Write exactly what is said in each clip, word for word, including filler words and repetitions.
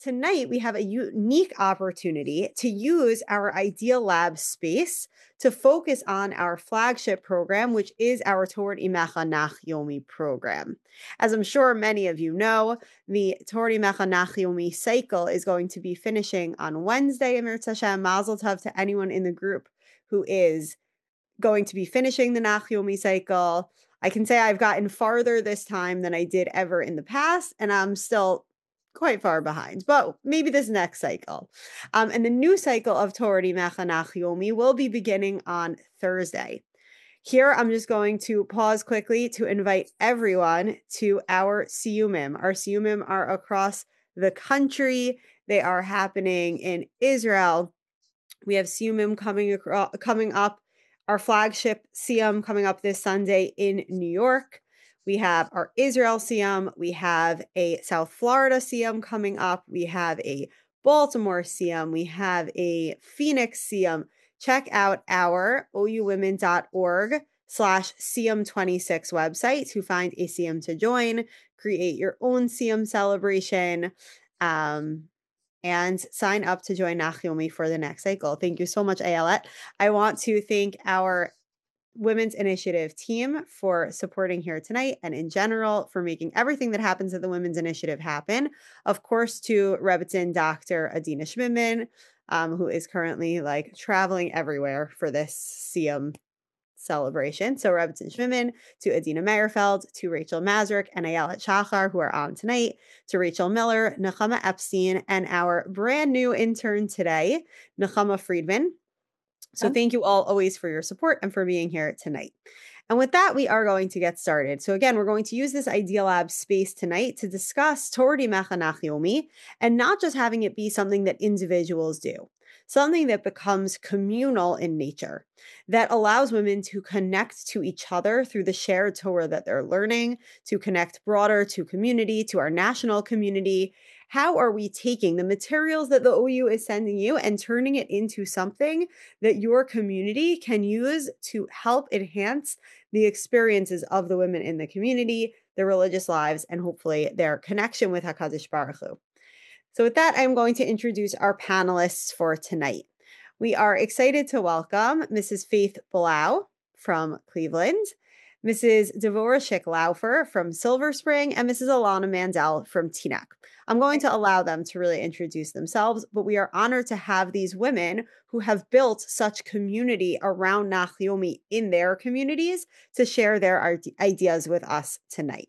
tonight we have a unique opportunity to use our Idea Lab space to focus on our flagship program, which is our Toward Imecha Nach Yomi program. As I'm sure many of you know, the Toward Imecha Nach Yomi cycle is going to be finishing on Wednesday. Amir Tashem, Mazel Tov to anyone in the group who is going to be finishing the Nach Yomi cycle. I can say I've gotten farther this time than I did ever in the past, and I'm still quite far behind, but maybe this next cycle. Um, and the new cycle of Toward Imecha Nach Yomi will be beginning on Thursday. Here, I'm just going to pause quickly to invite everyone to our Siyumim. Our Siyumim are across the country. They are happening in Israel. We have Siyumim coming, across, coming up, our flagship Siyum coming up this Sunday in New York. We have our Israel Siyum. We have a South Florida Siyum coming up. We have a Baltimore Siyum. We have a Phoenix Siyum. Check out our ouwomen.org slash Siyum twenty-six website to find a Siyum to join, create your own Siyum celebration, um, and sign up to join Nach Yomi for the next cycle. Thank you so much, Ayelet. I want to thank our Women's Initiative team for supporting here tonight and in general for making everything that happens at the Women's Initiative happen. Of course, to Rebbitzin Doctor Adina Schmidman, um, who is currently like traveling everywhere for this Siyum celebration. So Rebbitzin Schmidman, to Adina Meyerfeld, to Rachel Mazurek and Ayelet Shachar, who are on tonight, to Rachel Miller, Nechama Epstein, and our brand new intern today, Nechama Friedman. So thank you all always for your support and for being here tonight. And with that, we are going to get started. So again, we're going to use this Idea Lab space tonight to discuss Toward Imecha Nach Yomi, and not just having it be something that individuals do, something that becomes communal in nature, that allows women to connect to each other through the shared Torah that they're learning, to connect broader to community, to our national community. How are we taking the materials that the O U is sending you and turning it into something that your community can use to help enhance the experiences of the women in the community, their religious lives, and hopefully their connection with HaKadosh Baruch Hu? So with that, I'm going to introduce our panelists for tonight. We are excited to welcome Missus Faith Blau from Cleveland, Missus Devorah Schick-Laufer from Silver Spring, and Missus Alana Mandel from Teaneck. I'm going to allow them to really introduce themselves, but we are honored to have these women who have built such community around Nach Yomi in their communities to share their ideas with us tonight.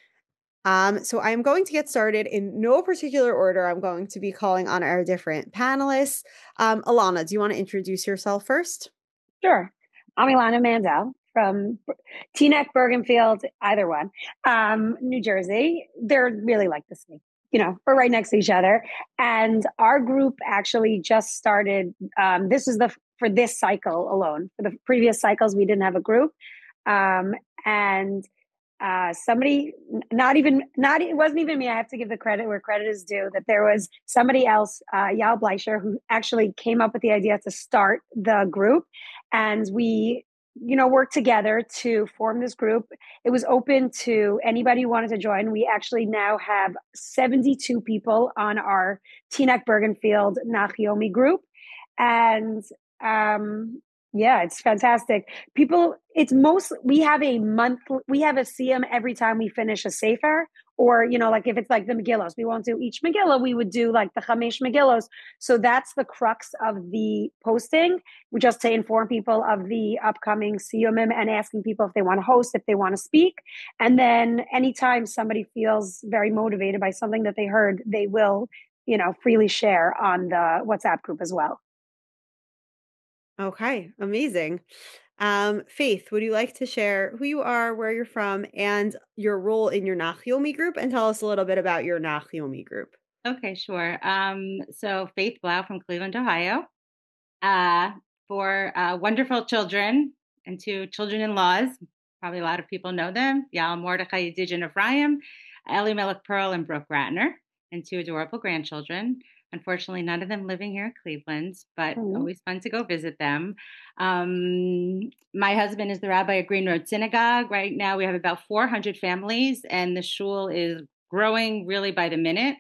Um, so I'm going to get started in no particular order. I'm going to be calling on our different panelists. Um, Alana, do you want to introduce yourself first? Sure. I'm Ilana Mandel from Teaneck, Bergenfield, either one, um, New Jersey. They're really like the same. You know, we're right next to each other. And our group actually just started. Um, this is the for this cycle alone. For the previous cycles, we didn't have a group. Um, and uh, somebody, not even, not it wasn't even me. I have to give the credit where credit is due. That there was somebody else, uh, Yael Bleicher, who actually came up with the idea to start the group, and we, you know, worked together to form this group. It was open to anybody who wanted to join. We actually now have seventy-two people on our Teaneck Bergenfield Nach Yomi group. And um, yeah, it's fantastic. People, it's most, we have a month, we have a Siyum every time we finish a Sefer, or, you know, like if it's like the Megillos, we won't do each Megillah, we would do like the Chamesh Megillos. So that's the crux of the posting, just to inform people of the upcoming Siyumim and asking people if they want to host, if they want to speak. And then anytime somebody feels very motivated by something that they heard, they will, you know, freely share on the WhatsApp group as well. Okay, amazing. Um, Faith, would you like to share who you are, where you're from, and your role in your Nach Yomi group, and tell us a little bit about your Nach Yomi group? Okay, sure. Um, so Faith Blau from Cleveland, Ohio, uh, for uh, wonderful children and two children-in-laws. Probably a lot of people know them. Yael Mordechai Yedidian Ephraim, Elimelech Pearl, and Brooke Ratner, and two adorable grandchildren. Unfortunately, none of them living here in Cleveland, but mm-hmm. always fun to go visit them. Um, my husband is the rabbi at Green Road Synagogue. Right now, we have about four hundred families, and the shul is growing really by the minute.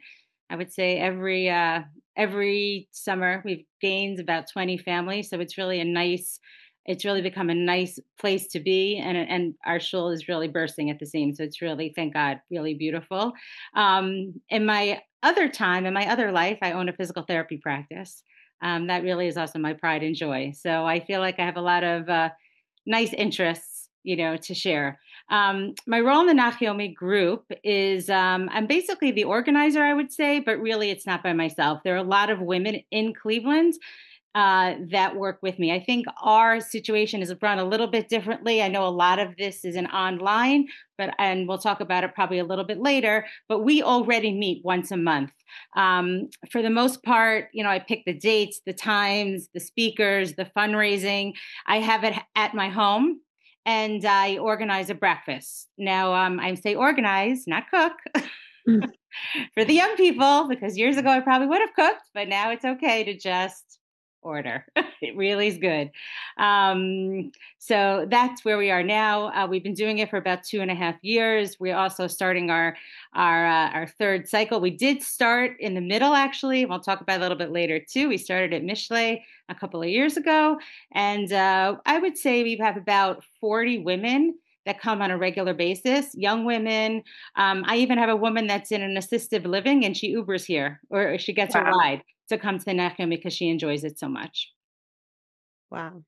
I would say every uh, every summer we've gained about twenty families. So it's really a nice, it's really become a nice place to be, and and our shul is really bursting at the seams. So it's really, thank God, really beautiful. Um, in my other time, in my other life, I own a physical therapy practice. Um, that really is also my pride and joy. So I feel like I have a lot of uh, nice interests, you know, to share. Um, my role in the Nachyomi group is um, I'm basically the organizer, I would say, but really it's not by myself. There are a lot of women in Cleveland uh, that work with me. I think our situation is run a little bit differently. I know a lot of this is an online, but and we'll talk about it probably a little bit later. But we already meet once a month. Um, for the most part, you know, I pick the dates, the times, the speakers, the fundraising. I have it at my home. And I organize a breakfast. Now, um, I say organize, not cook. Mm. For the young people, because years ago I probably would have cooked, but now it's okay to just order. It really is good. Um, so that's where we are now. Uh, we've been doing it for about two and a half years. We're also starting our our uh, our third cycle. We did start in the middle, actually. We'll talk about it a little bit later too. We started at Mishle a couple of years ago, and uh, I would say we have about forty women that come on a regular basis, young women. Um, I even have a woman that's in an assisted living and she Ubers here, or she gets a Wow. ride to come to the Nachum because she enjoys it so much. Wow.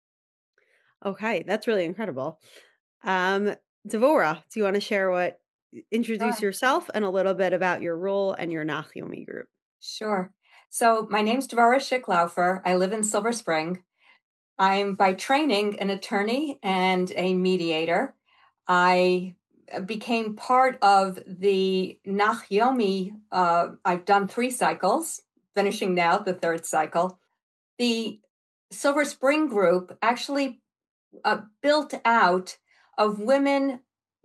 Okay, that's really incredible. Um, Devora, do you want to share what introduce Sure, yourself and a little bit about your role and your Nachyomi group? sure. So my name's Devorah Schicklaufer. I live in Silver Spring. I'm by training an attorney and a mediator. I uh, became part of the Nachyomi. Uh, I've done three cycles, finishing now the third cycle. The Silver Spring group actually uh, built out of women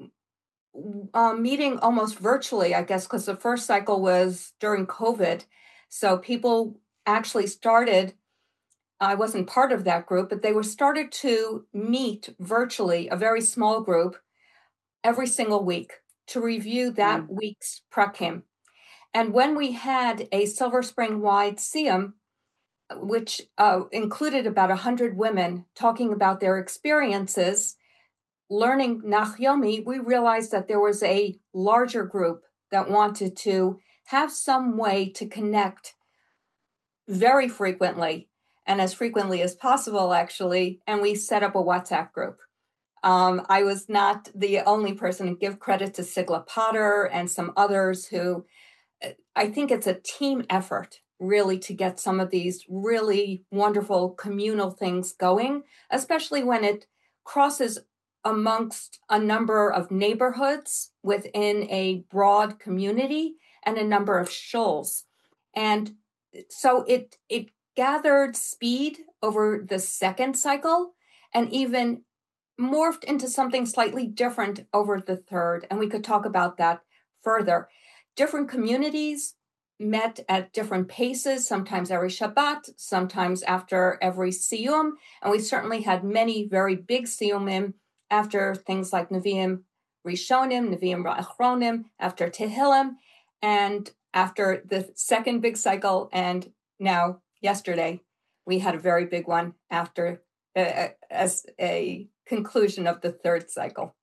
uh, meeting almost virtually, I guess, because the first cycle was during COVID. So people actually started, I wasn't part of that group, but they were started to meet virtually, a very small group, every single week to review that Mm. week's prakim. And when we had a Silver Spring wide siyum, which uh, included about one hundred women talking about their experiences, learning Nachyomi, we realized that there was a larger group that wanted to have some way to connect very frequently and as frequently as possible, actually. And we set up a WhatsApp group. Um, I was not the only person to give credit to Sigla Potter and some others who I think it's a team effort really to get some of these really wonderful communal things going, especially when it crosses amongst a number of neighborhoods within a broad community and a number of shoals. And so it it gathered speed over the second cycle and even morphed into something slightly different over the third. And we could talk about that further. Different communities met at different paces, sometimes every Shabbat, sometimes after every Siyum. And we certainly had many very big Siyumim after things like Nevi'im Rishonim, Nevi'im Ra'achronim, after Tehillim, and after the second big cycle. And now, yesterday, we had a very big one after uh, as a conclusion of the third cycle.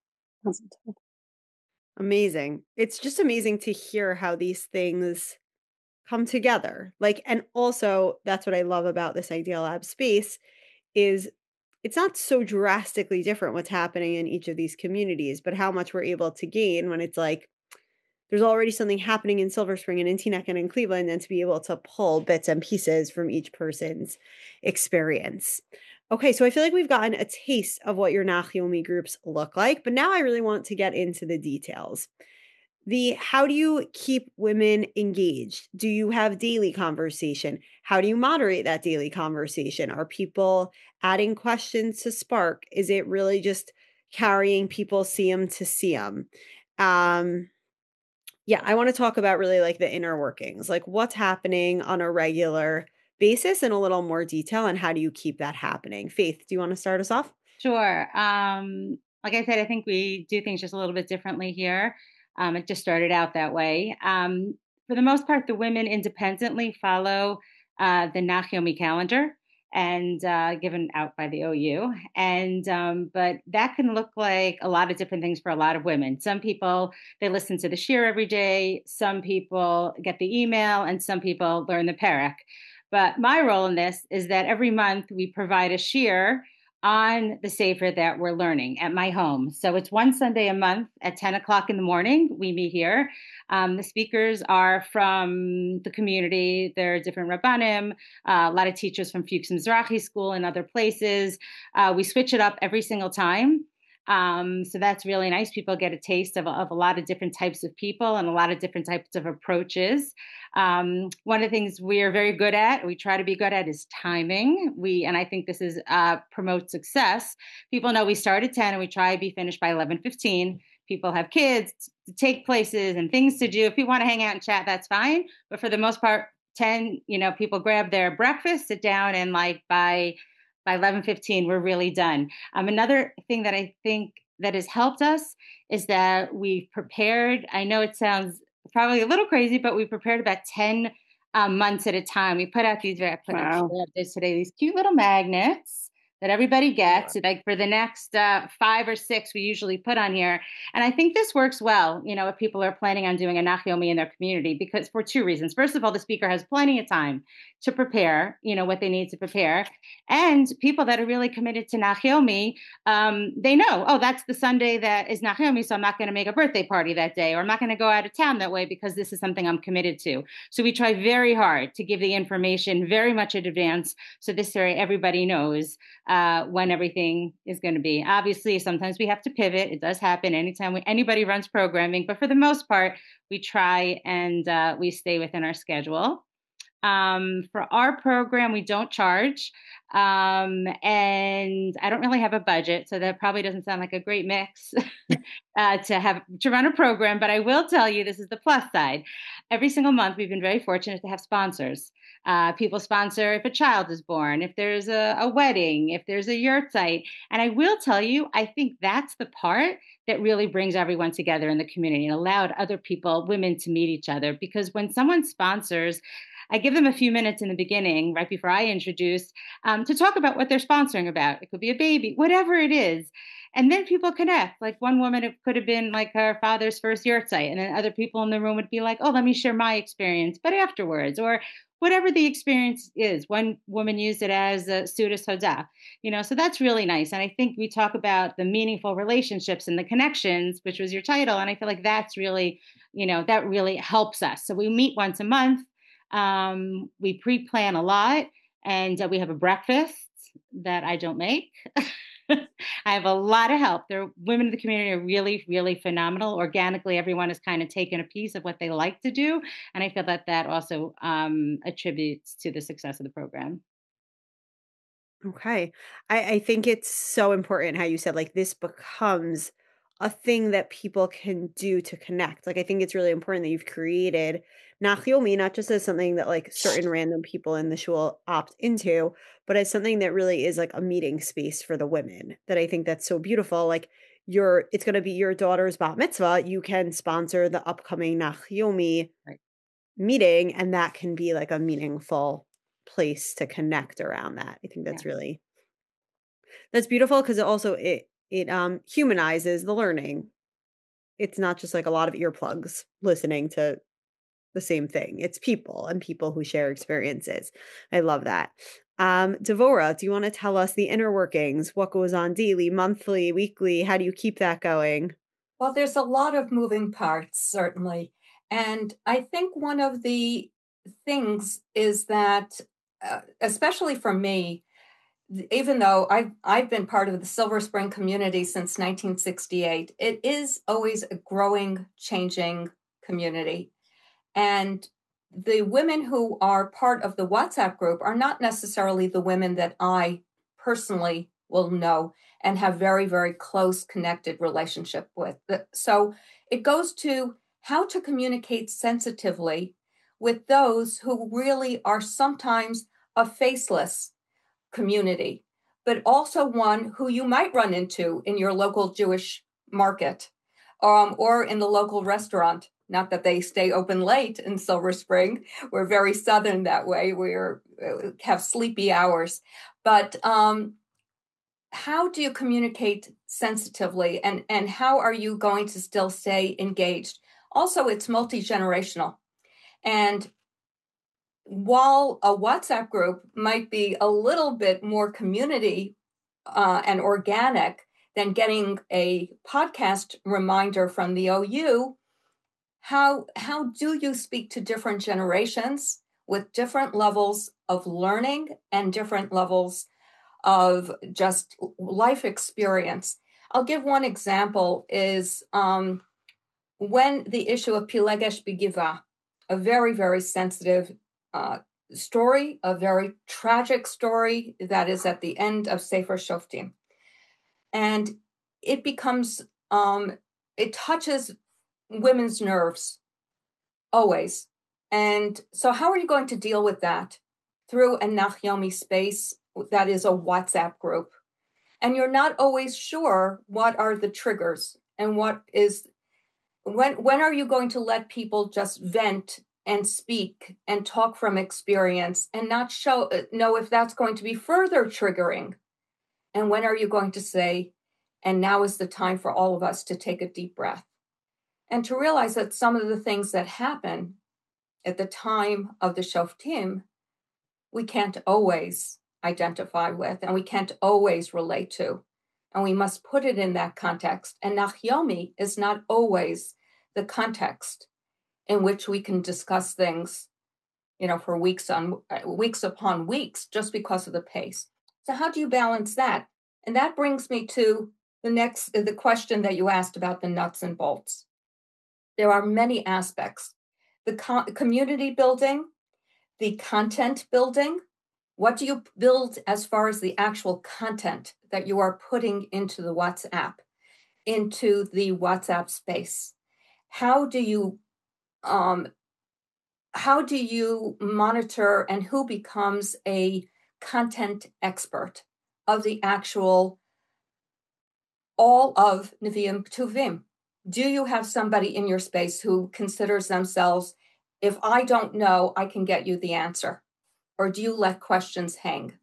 Amazing. It's just amazing to hear how these things come together. Like, and also that's what I love about this Idea Lab space is it's not so drastically different what's happening in each of these communities, but how much we're able to gain when it's like there's already something happening in Silver Spring and in Teaneck and in Cleveland, and to be able to pull bits and pieces from each person's experience. Okay, so I feel like we've gotten a taste of what your Nachyomi groups look like, but now I really want to get into the details. The how do you keep women engaged? Do you have daily conversation? How do you moderate that daily conversation? Are people adding questions to Spark? Is it really just carrying people siyum to siyum? Um, yeah, I want to talk about really like the inner workings, like what's happening on a regular basis in a little more detail, and how do you keep that happening? Faith, do you want to start us off? Sure. Um, like I said, I think we do things just a little bit differently here. Um, it just started out that way. Um, for for the most part, the women independently follow uh, the Nachomi calendar and uh, given out by the O U. And um, but that can look like a lot of different things for a lot of women. Some people, they listen to the shir every day. Some people get the email, and some people learn the parak. But my role in this is that every month we provide a shir on the Sefer that we're learning at my home. So it's one Sunday a month at ten o'clock in the morning. We meet here. Um, the speakers are from the community. There are different Rabbanim, uh, a lot of teachers from Fuchs Mizrahi School and other places. Uh, we switch it up every single time. Um, so that's really nice. People get a taste of, of a lot of different types of people and a lot of different types of approaches. Um, one of the things we are very good at, we try to be good at, is timing. We, and I think this is uh, promotes success. People know we start at ten and we try to be finished by eleven fifteen. People have kids to take places and things to do. If you want to hang out and chat, that's fine. But for the most part, ten, you know, people grab their breakfast, sit down, and like by by eleven fifteen, we're really done. Um, another thing that I think that has helped us is that we've prepared. I know it sounds probably a little crazy, but we prepared about ten um, months at a time. We put out these, I put Wow. out this today, these cute little magnets that everybody gets. Like for the next uh, five or six, we usually put on here. And I think this works well, you know, if people are planning on doing a Nachomi in their community, because for two reasons. First of all, the speaker has plenty of time to prepare, you know, what they need to prepare. And people that are really committed to Nachomi, um, they know, oh, that's the Sunday that is Nachomi, so I'm not going to make a birthday party that day, or I'm not going to go out of town that way because this is something I'm committed to. So we try very hard to give the information very much in advance, so this way everybody knows Uh, when everything is going to be. Obviously, sometimes we have to pivot. It does happen anytime we, anybody runs programming, but for the most part, we try and uh, we stay within our schedule. Um, for our program, we don't charge, um, and I don't really have a budget, so that probably doesn't sound like a great mix uh, to have to run a program. But I will tell you, this is the plus side. Every single month, we've been very fortunate to have sponsors. Uh, people sponsor if a child is born, if there's a, a wedding, if there's a yurt site. And I will tell you, I think that's the part that really brings everyone together in the community and allowed other people, women, to meet each other. Because when someone sponsors, I give them a few minutes in the beginning, right before I introduce, um, to talk about what they're sponsoring about. It could be a baby, whatever it is. And then people connect. Like one woman, it could have been like her father's first yurt site. And then other people in the room would be like, oh, let me share my experience, but afterwards, or whatever the experience is. One woman used it as a Sudas Hoda, you know, so that's really nice. And I think we talk about the meaningful relationships and the connections, which was your title. And I feel like that's really, you know, that really helps us. So we meet once a month. Um, we pre-plan a lot, and uh, we have a breakfast that I don't make. I have a lot of help. The women in the community are really, really phenomenal. Organically, everyone has kind of taken a piece of what they like to do. And I feel that that also um, attributes to the success of the program. Okay. I, I think it's so important how you said, like, this becomes a thing that people can do to connect. Like, I think it's really important that you've created Nachomi not just as something that like certain random people in the shul opt into, but as something that really is like a meeting space for the women. That I think that's so beautiful. Like, your it's going to be your daughter's bat mitzvah. You can sponsor the upcoming Nachomi Right. meeting, and that can be like a meaningful place to connect around that. I think that's Yeah. really that's beautiful, because it also it it um humanizes the learning. It's not just like a lot of earplugs listening to the same thing. It's people and people who share experiences. I love that. Um, Devora, do you want to tell us the inner workings? What goes on daily, monthly, weekly? How do you keep that going? Well, there's a lot of moving parts, certainly. And I think one of the things is that, uh, especially for me, even though I've, I've been part of the Silver Spring community since nineteen sixty-eight, it is always a growing, changing community. And the women who are part of the WhatsApp group are not necessarily the women that I personally will know and have very, very close connected relationship with. So it goes to how to communicate sensitively with those who really are sometimes a faceless community, but also one who you might run into in your local Jewish market, um, or in the local restaurant Not that they stay open late in Silver Spring. We're very Southern that way. We're have sleepy hours. But um, how do you communicate sensitively, and, and how are you going to still stay engaged? Also, it's multi-generational. And while a WhatsApp group might be a little bit more community uh, and organic than getting a podcast reminder from the O U, how, how do you speak to different generations with different levels of learning and different levels of just life experience? I'll give one example is um, when the issue of Pilegesh Bigiva, a very, very sensitive uh, story, a very tragic story that is at the end of Sefer Shoftim. And it becomes, um, it touches women's nerves always. And so how are you going to deal with that? Through a Nachyomi space that is a WhatsApp group. And you're not always sure what are the triggers and what is, when, when are you going to let people just vent and speak and talk from experience and not show, know if that's going to be further triggering? And when are you going to say, and now is the time for all of us to take a deep breath and to realize that some of the things that happen at the time of the Shoftim, we can't always identify with, and we can't always relate to, and we must put it in that context. And Nachyomi is not always the context in which we can discuss things, you know, for weeks on weeks upon weeks, just because of the pace. So how do you balance that? And that brings me to the next, the question that you asked about the nuts and bolts. There are many aspects: the co- community building, the content building. What do you build as far as the actual content that you are putting into the WhatsApp, into the WhatsApp space? How do you um, how do you monitor, and who becomes a content expert of the actual all of Nevi'im Tuvim? Do you have somebody in your space who considers themselves, if I don't know, I can get you the answer? Or do you let questions hang?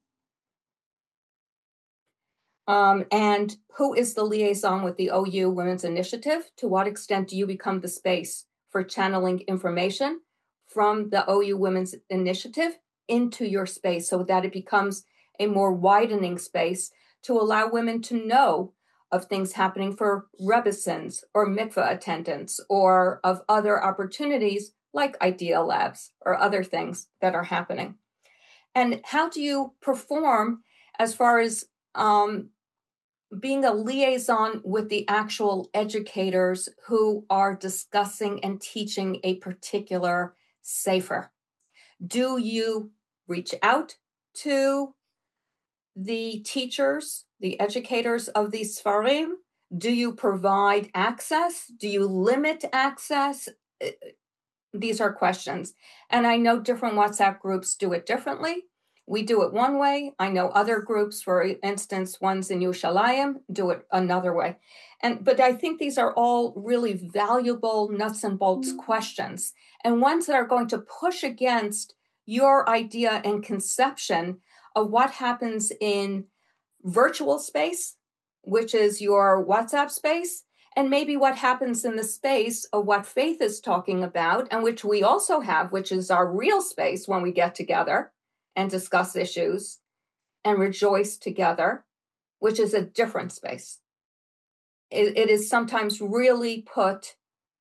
Um, and who is the liaison with the O U Women's Initiative? To what extent do you become the space for channeling information from the O U Women's Initiative into your space so that it becomes a more widening space to allow women to know of things happening for Rebbesons or mikveh attendants, or of other opportunities like Idea Labs or other things that are happening? And how do you perform as far as um, being a liaison with the actual educators who are discussing and teaching a particular sefer? Do you reach out to the teachers, the educators of these Sfarim? Do you provide access? Do you limit access? These are questions. And I know different WhatsApp groups do it differently. We do it one way. I know other groups, for instance, ones in Yerushalayim, do it another way. And but I think these are all really valuable nuts and bolts mm-hmm. questions, and ones that are going to push against your idea and conception of what happens in virtual space, which is your WhatsApp space, and maybe what happens in the space of what Faith is talking about, and which we also have, which is our real space when we get together and discuss issues and rejoice together, which is a different space. It, it is sometimes really put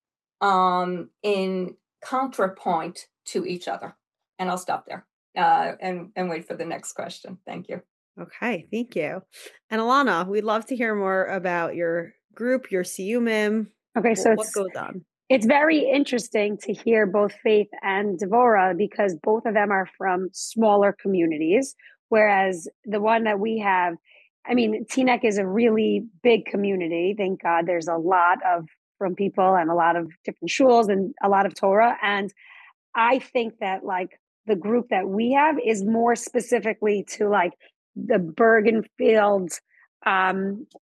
um, in counterpoint to each other. And I'll stop there uh, and, and wait for the next question. Thank you. Okay, thank you. And Alana, we'd love to hear more about your group, your Siyumim. Okay, so what it's, goes on? It's very interesting to hear both Faith and Devorah, because both of them are from smaller communities, whereas the one that we have, I mean, Teaneck is a really big community. Thank God there's a lot of from people and a lot of different shuls and a lot of Torah. And I think that like the group that we have is more specifically to like the Bergenfield um,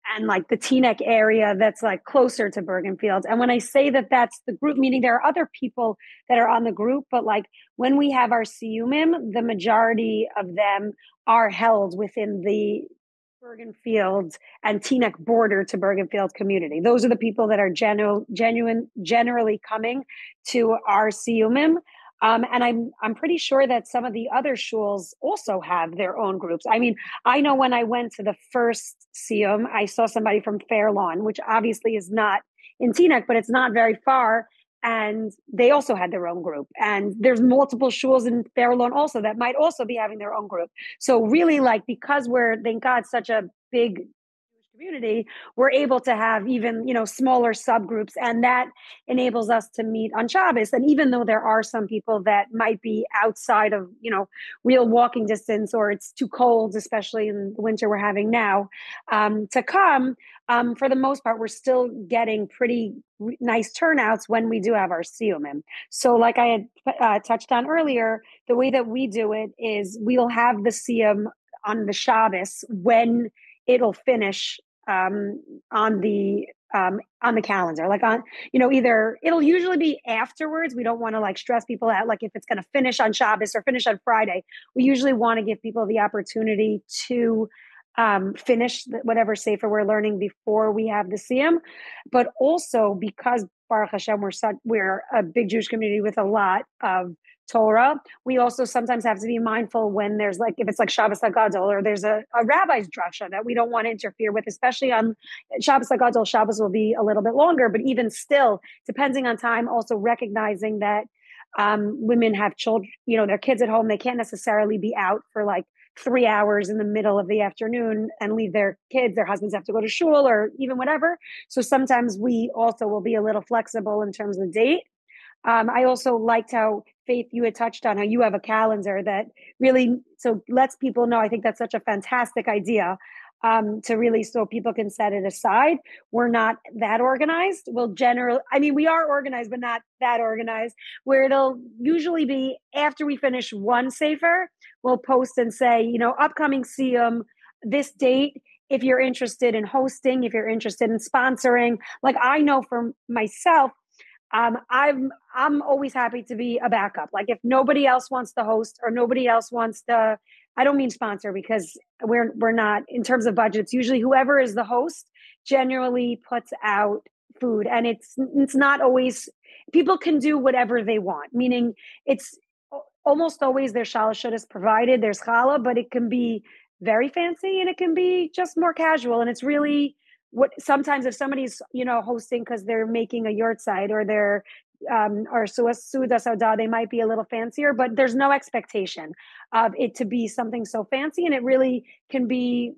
and like the Teaneck area that's like closer to Bergenfield. And when I say that that's the group, meaning there are other people that are on the group, but like when we have our siyumim, the majority of them are held within the Bergenfield and Teaneck border to Bergenfield community. Those are the people that are genu- genuine, generally coming to our siyumim. Um, and I'm I'm pretty sure that some of the other shuls also have their own groups. I mean, I know when I went to the first siyum, I saw somebody from Fair Lawn, which obviously is not in Teaneck, but it's not very far. And they also had their own group. And there's multiple shuls in Fair Lawn also that might also be having their own group. So really, like, because we're, thank God, such a big community, we're able to have even, you know, smaller subgroups, and that enables us to meet on Shabbos. And even though there are some people that might be outside of, you know, real walking distance, or it's too cold, especially in the winter we're having now, um, to come, um, for the most part, we're still getting pretty re- nice turnouts when we do have our siyumim. So like I had uh, touched on earlier, the way that we do it is we'll have the siyum on the Shabbos when it'll finish um, on the um, on the calendar, like on, you know, either it'll usually be afterwards. We don't want to like stress people out. Like if it's going to finish on Shabbos or finish on Friday, we usually want to give people the opportunity to um, finish the, whatever sefer we're learning before we have the siyum. But also because Baruch Hashem, we're such, we're a big Jewish community with a lot of Torah. We also sometimes have to be mindful when there's like, if it's like Shabbos HaGadol or there's a, a rabbi's drasha that we don't want to interfere with, especially on Shabbos HaGadol. Shabbos will be a little bit longer, but even still, depending on time, also recognizing that um, women have children, you know, their kids at home. They can't necessarily be out for like three hours in the middle of the afternoon and leave their kids. Their husbands have to go to shul or even whatever. So sometimes we also will be a little flexible in terms of date. Um, I also liked how, Faith, you had touched on how you have a calendar that really, so lets people know. I think that's such a fantastic idea um, to really, so people can set it aside. We're not that organized. We'll generally, I mean, we are organized, but not that organized, where it'll usually be after we finish one sefer, we'll post and say, you know, upcoming siyum, this date, if you're interested in hosting, if you're interested in sponsoring. Like I know for myself, Um, I'm I'm always happy to be a backup. Like if nobody else wants to host or nobody else wants to, I don't mean sponsor because we're we're not in terms of budgets. Usually, whoever is the host generally puts out food, and it's it's not always, people can do whatever they want. Meaning, it's almost always there's shalosh is provided. There's challah, but it can be very fancy and it can be just more casual, and it's really. What sometimes if somebody's, you know, hosting because they're making a yurt site or they're um or suda sauda, they might be a little fancier, but there's no expectation of it to be something so fancy, and it really can be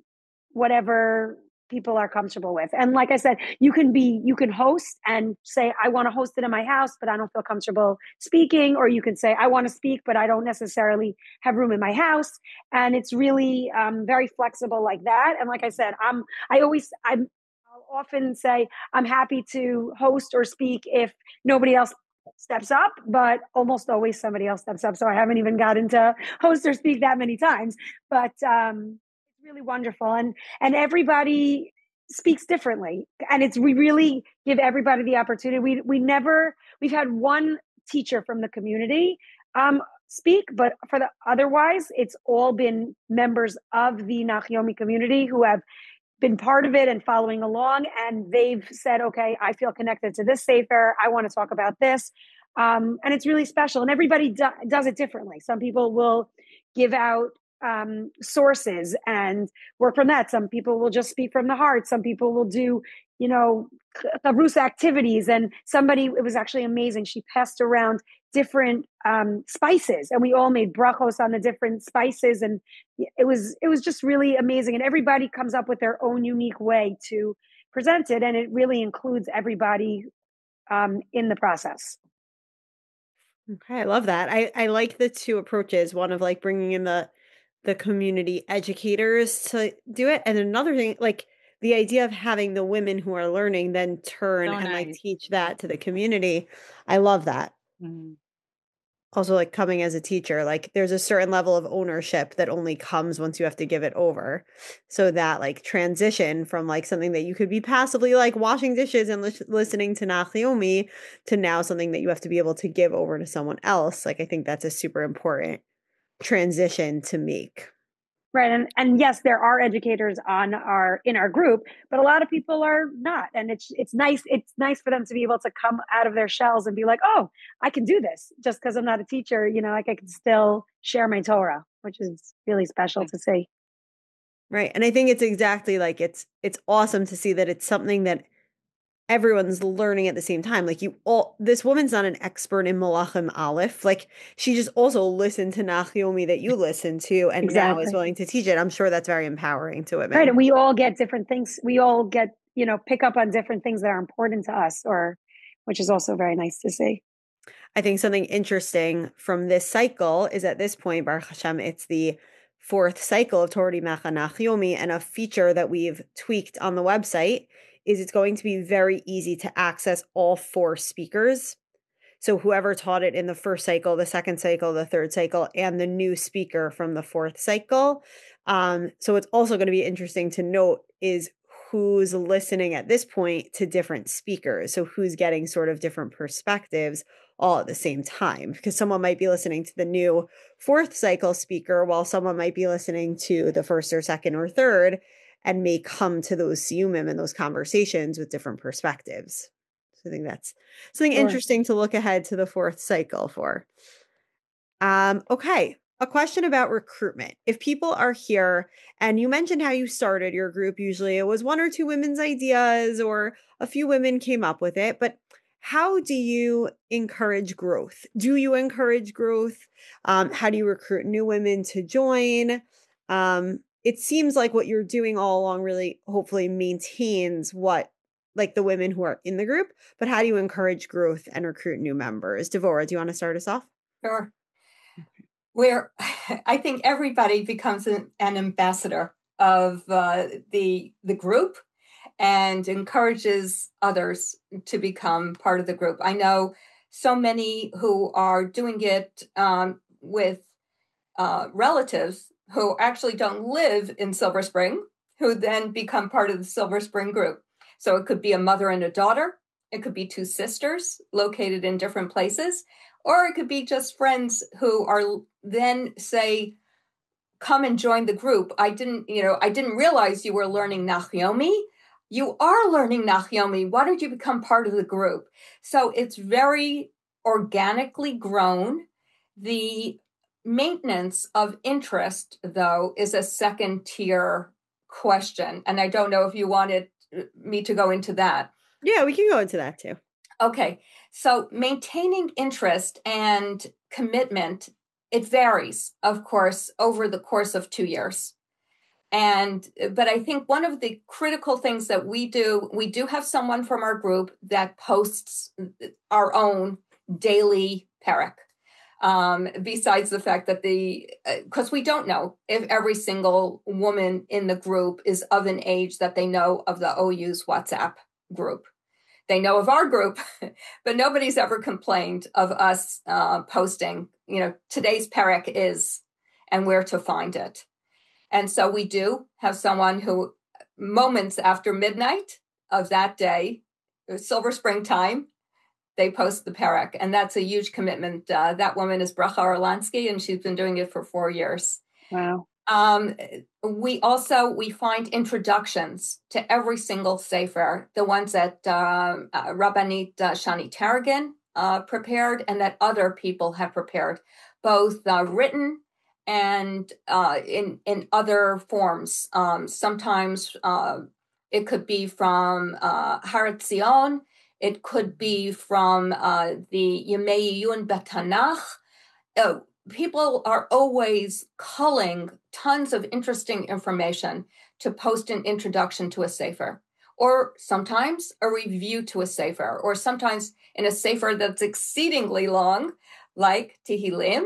whatever people are comfortable with. And like I said, you can be you can host and say, I want to host it in my house, but I don't feel comfortable speaking, or you can say, I want to speak, but I don't necessarily have room in my house. And it's really um very flexible like that. And like I said, I'm I always I'm I'll often say I'm happy to host or speak if nobody else steps up, but almost always somebody else steps up. So I haven't even gotten to host or speak that many times, but um, it's really wonderful. And, and everybody speaks differently. And it's, we really give everybody the opportunity. We, we never, we've had one teacher from the community um, speak, but for the otherwise, it's all been members of the Nachyomi community who have been part of it and following along, and they've said, okay, I feel connected to this sefer. I want to talk about this. Um, and it's really special. And everybody do, does it differently. Some people will give out um, sources and work from that. Some people will just speak from the heart. Some people will do, you know, chavrus activities. And somebody, it was actually amazing. She passed around different um, spices, and we all made brachos on the different spices. And it was, it was just really amazing. And everybody comes up with their own unique way to present it. And it really includes everybody um, in the process. Okay, I love that. I, I like the two approaches. One of like bringing in the the community educators to do it, and another thing, like the idea of having the women who are learning then turn So and like nice. teach that to the community. I love that. Mhm. Also, like coming as a teacher, like there's a certain level of ownership that only comes once you have to give it over. So that like transition from like something that you could be passively like washing dishes and lis- listening to Naomi to now something that you have to be able to give over to someone else. Like I think that's a super important transition to make. Right. And and yes, there are educators on our in our group, but a lot of people are not. And it's it's nice, it's nice for them to be able to come out of their shells and be like, oh, I can do this just because I'm not a teacher, you know, like I can still share my Torah, which is really special to see. Right. And I think it's exactly like it's it's awesome to see that it's something that everyone's learning at the same time. Like you all, this woman's not an expert in Malachim Aleph. Like she just also listened to Naomi that you listened to and now is Exactly. willing to teach it. I'm sure that's very empowering to women. Right. And we all get different things. We all get, you know, pick up on different things that are important to us, or which is also very nice to see. I think something interesting from this cycle is at this point, Baruch Hashem, it's the fourth cycle of Torah Imecha Naomi, and a feature that we've tweaked on the website is it's going to be very easy to access all four speakers. So whoever taught it in the first cycle, the second cycle, the third cycle, and the new speaker from the fourth cycle. Um, so it's also going to be interesting to note is who's listening at this point to different speakers. So who's getting sort of different perspectives all at the same time, because someone might be listening to the new fourth cycle speaker while someone might be listening to the first or second or third and may come to those siyumim and those conversations with different perspectives. So I think that's something Sure. interesting to look ahead to the fourth cycle for. Um, okay. A question about recruitment. If people are here, and you mentioned how you started your group, usually it was one or two women's ideas or a few women came up with it, but how do you encourage growth? Do you encourage growth? Um, how do you recruit new women to join? Um, it seems like what you're doing all along really hopefully maintains what like the women who are in the group, but how do you encourage growth and recruit new members? Devora, do you want to start us off? Sure. Where I think everybody becomes an, an ambassador of uh, the the group and encourages others to become part of the group. I know so many who are doing it um, with uh, relatives who actually don't live in Silver Spring, who then become part of the Silver Spring group. So it could be a mother and a daughter. It could be two sisters located in different places. Or it could be just friends who are then say, come and join the group. I didn't, you know, I didn't realize you were learning Naomi. You are learning Naomi. Why don't you become part of the group? So it's very organically grown. The maintenance of interest, though, is a second tier question. And I don't know if you wanted me to go into that. Yeah, we can go into that too. Okay. So maintaining interest and commitment, it varies, of course, over the course of two years. And, but I think one of the critical things that we do, we do have someone from our group that posts our own daily perek. Um, besides the fact that the, because uh, we don't know if every single woman in the group is of an age that they know of the O U's WhatsApp group. They know of our group, but nobody's ever complained of us uh, posting, you know, today's perek is, and where to find it. And so we do have someone who, moments after midnight of that day, Silver Spring time, they post the perek. And that's a huge commitment. Uh, that woman is Bracha Orlansky, and she's been doing it for four years. Wow. Um, we also, we find introductions to every single sefer, the ones that uh, uh, Rabbanit uh, Shani Tarragon uh, prepared and that other people have prepared, both uh, written and uh, in, in other forms. Um, sometimes uh, it could be from uh, Har Etzion, it could be from uh, the Yemei Yun Betanach. Uh, people are always culling tons of interesting information to post an introduction to a sefer, or sometimes a review to a sefer, or sometimes in a sefer that's exceedingly long, like Tehillim,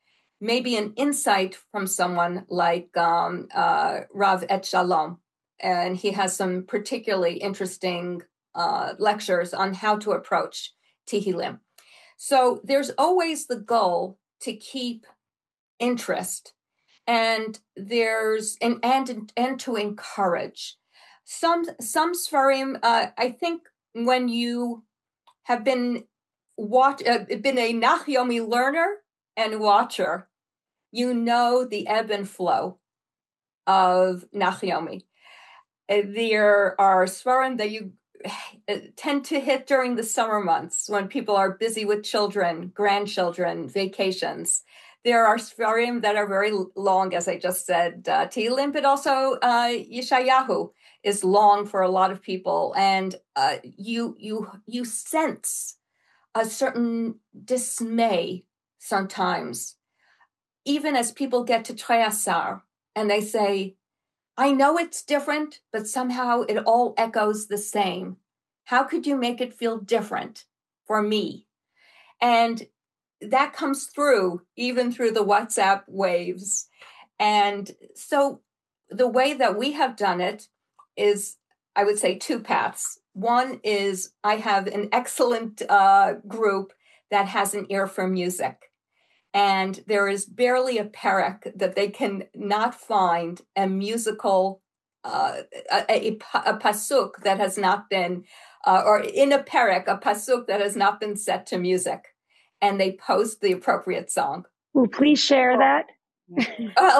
maybe an insight from someone like um, uh, Rav Et Shalom, and he has some particularly interesting uh, lectures on how to approach Tehillim. So there's always the goal to keep interest, and there's and and and to encourage. Some some Sfarim, uh, I think when you have been watch uh, been a Nachyomi learner and watcher, you know the ebb and flow of Nachyomi. Uh, there are Sfarim that you tend to hit during the summer months when people are busy with children, grandchildren, vacations. There are Sfarim that are very long, as I just said, uh, Tehillim, but also uh, Yeshayahu is long for a lot of people, and uh, you you you sense a certain dismay sometimes, even as people get to Treyasar, and they say, I know it's different, but somehow it all echoes the same. How could you make it feel different for me? And that comes through, even through the WhatsApp waves. And so the way that we have done it is, I would say, two paths. One is I have an excellent uh, group that has an ear for music. And there is barely a perek that they can not find a musical, uh, a, a, a pasuk that has not been, uh, or in a perek, a pasuk that has not been set to music. And they post the appropriate song. Well, please share that. Well,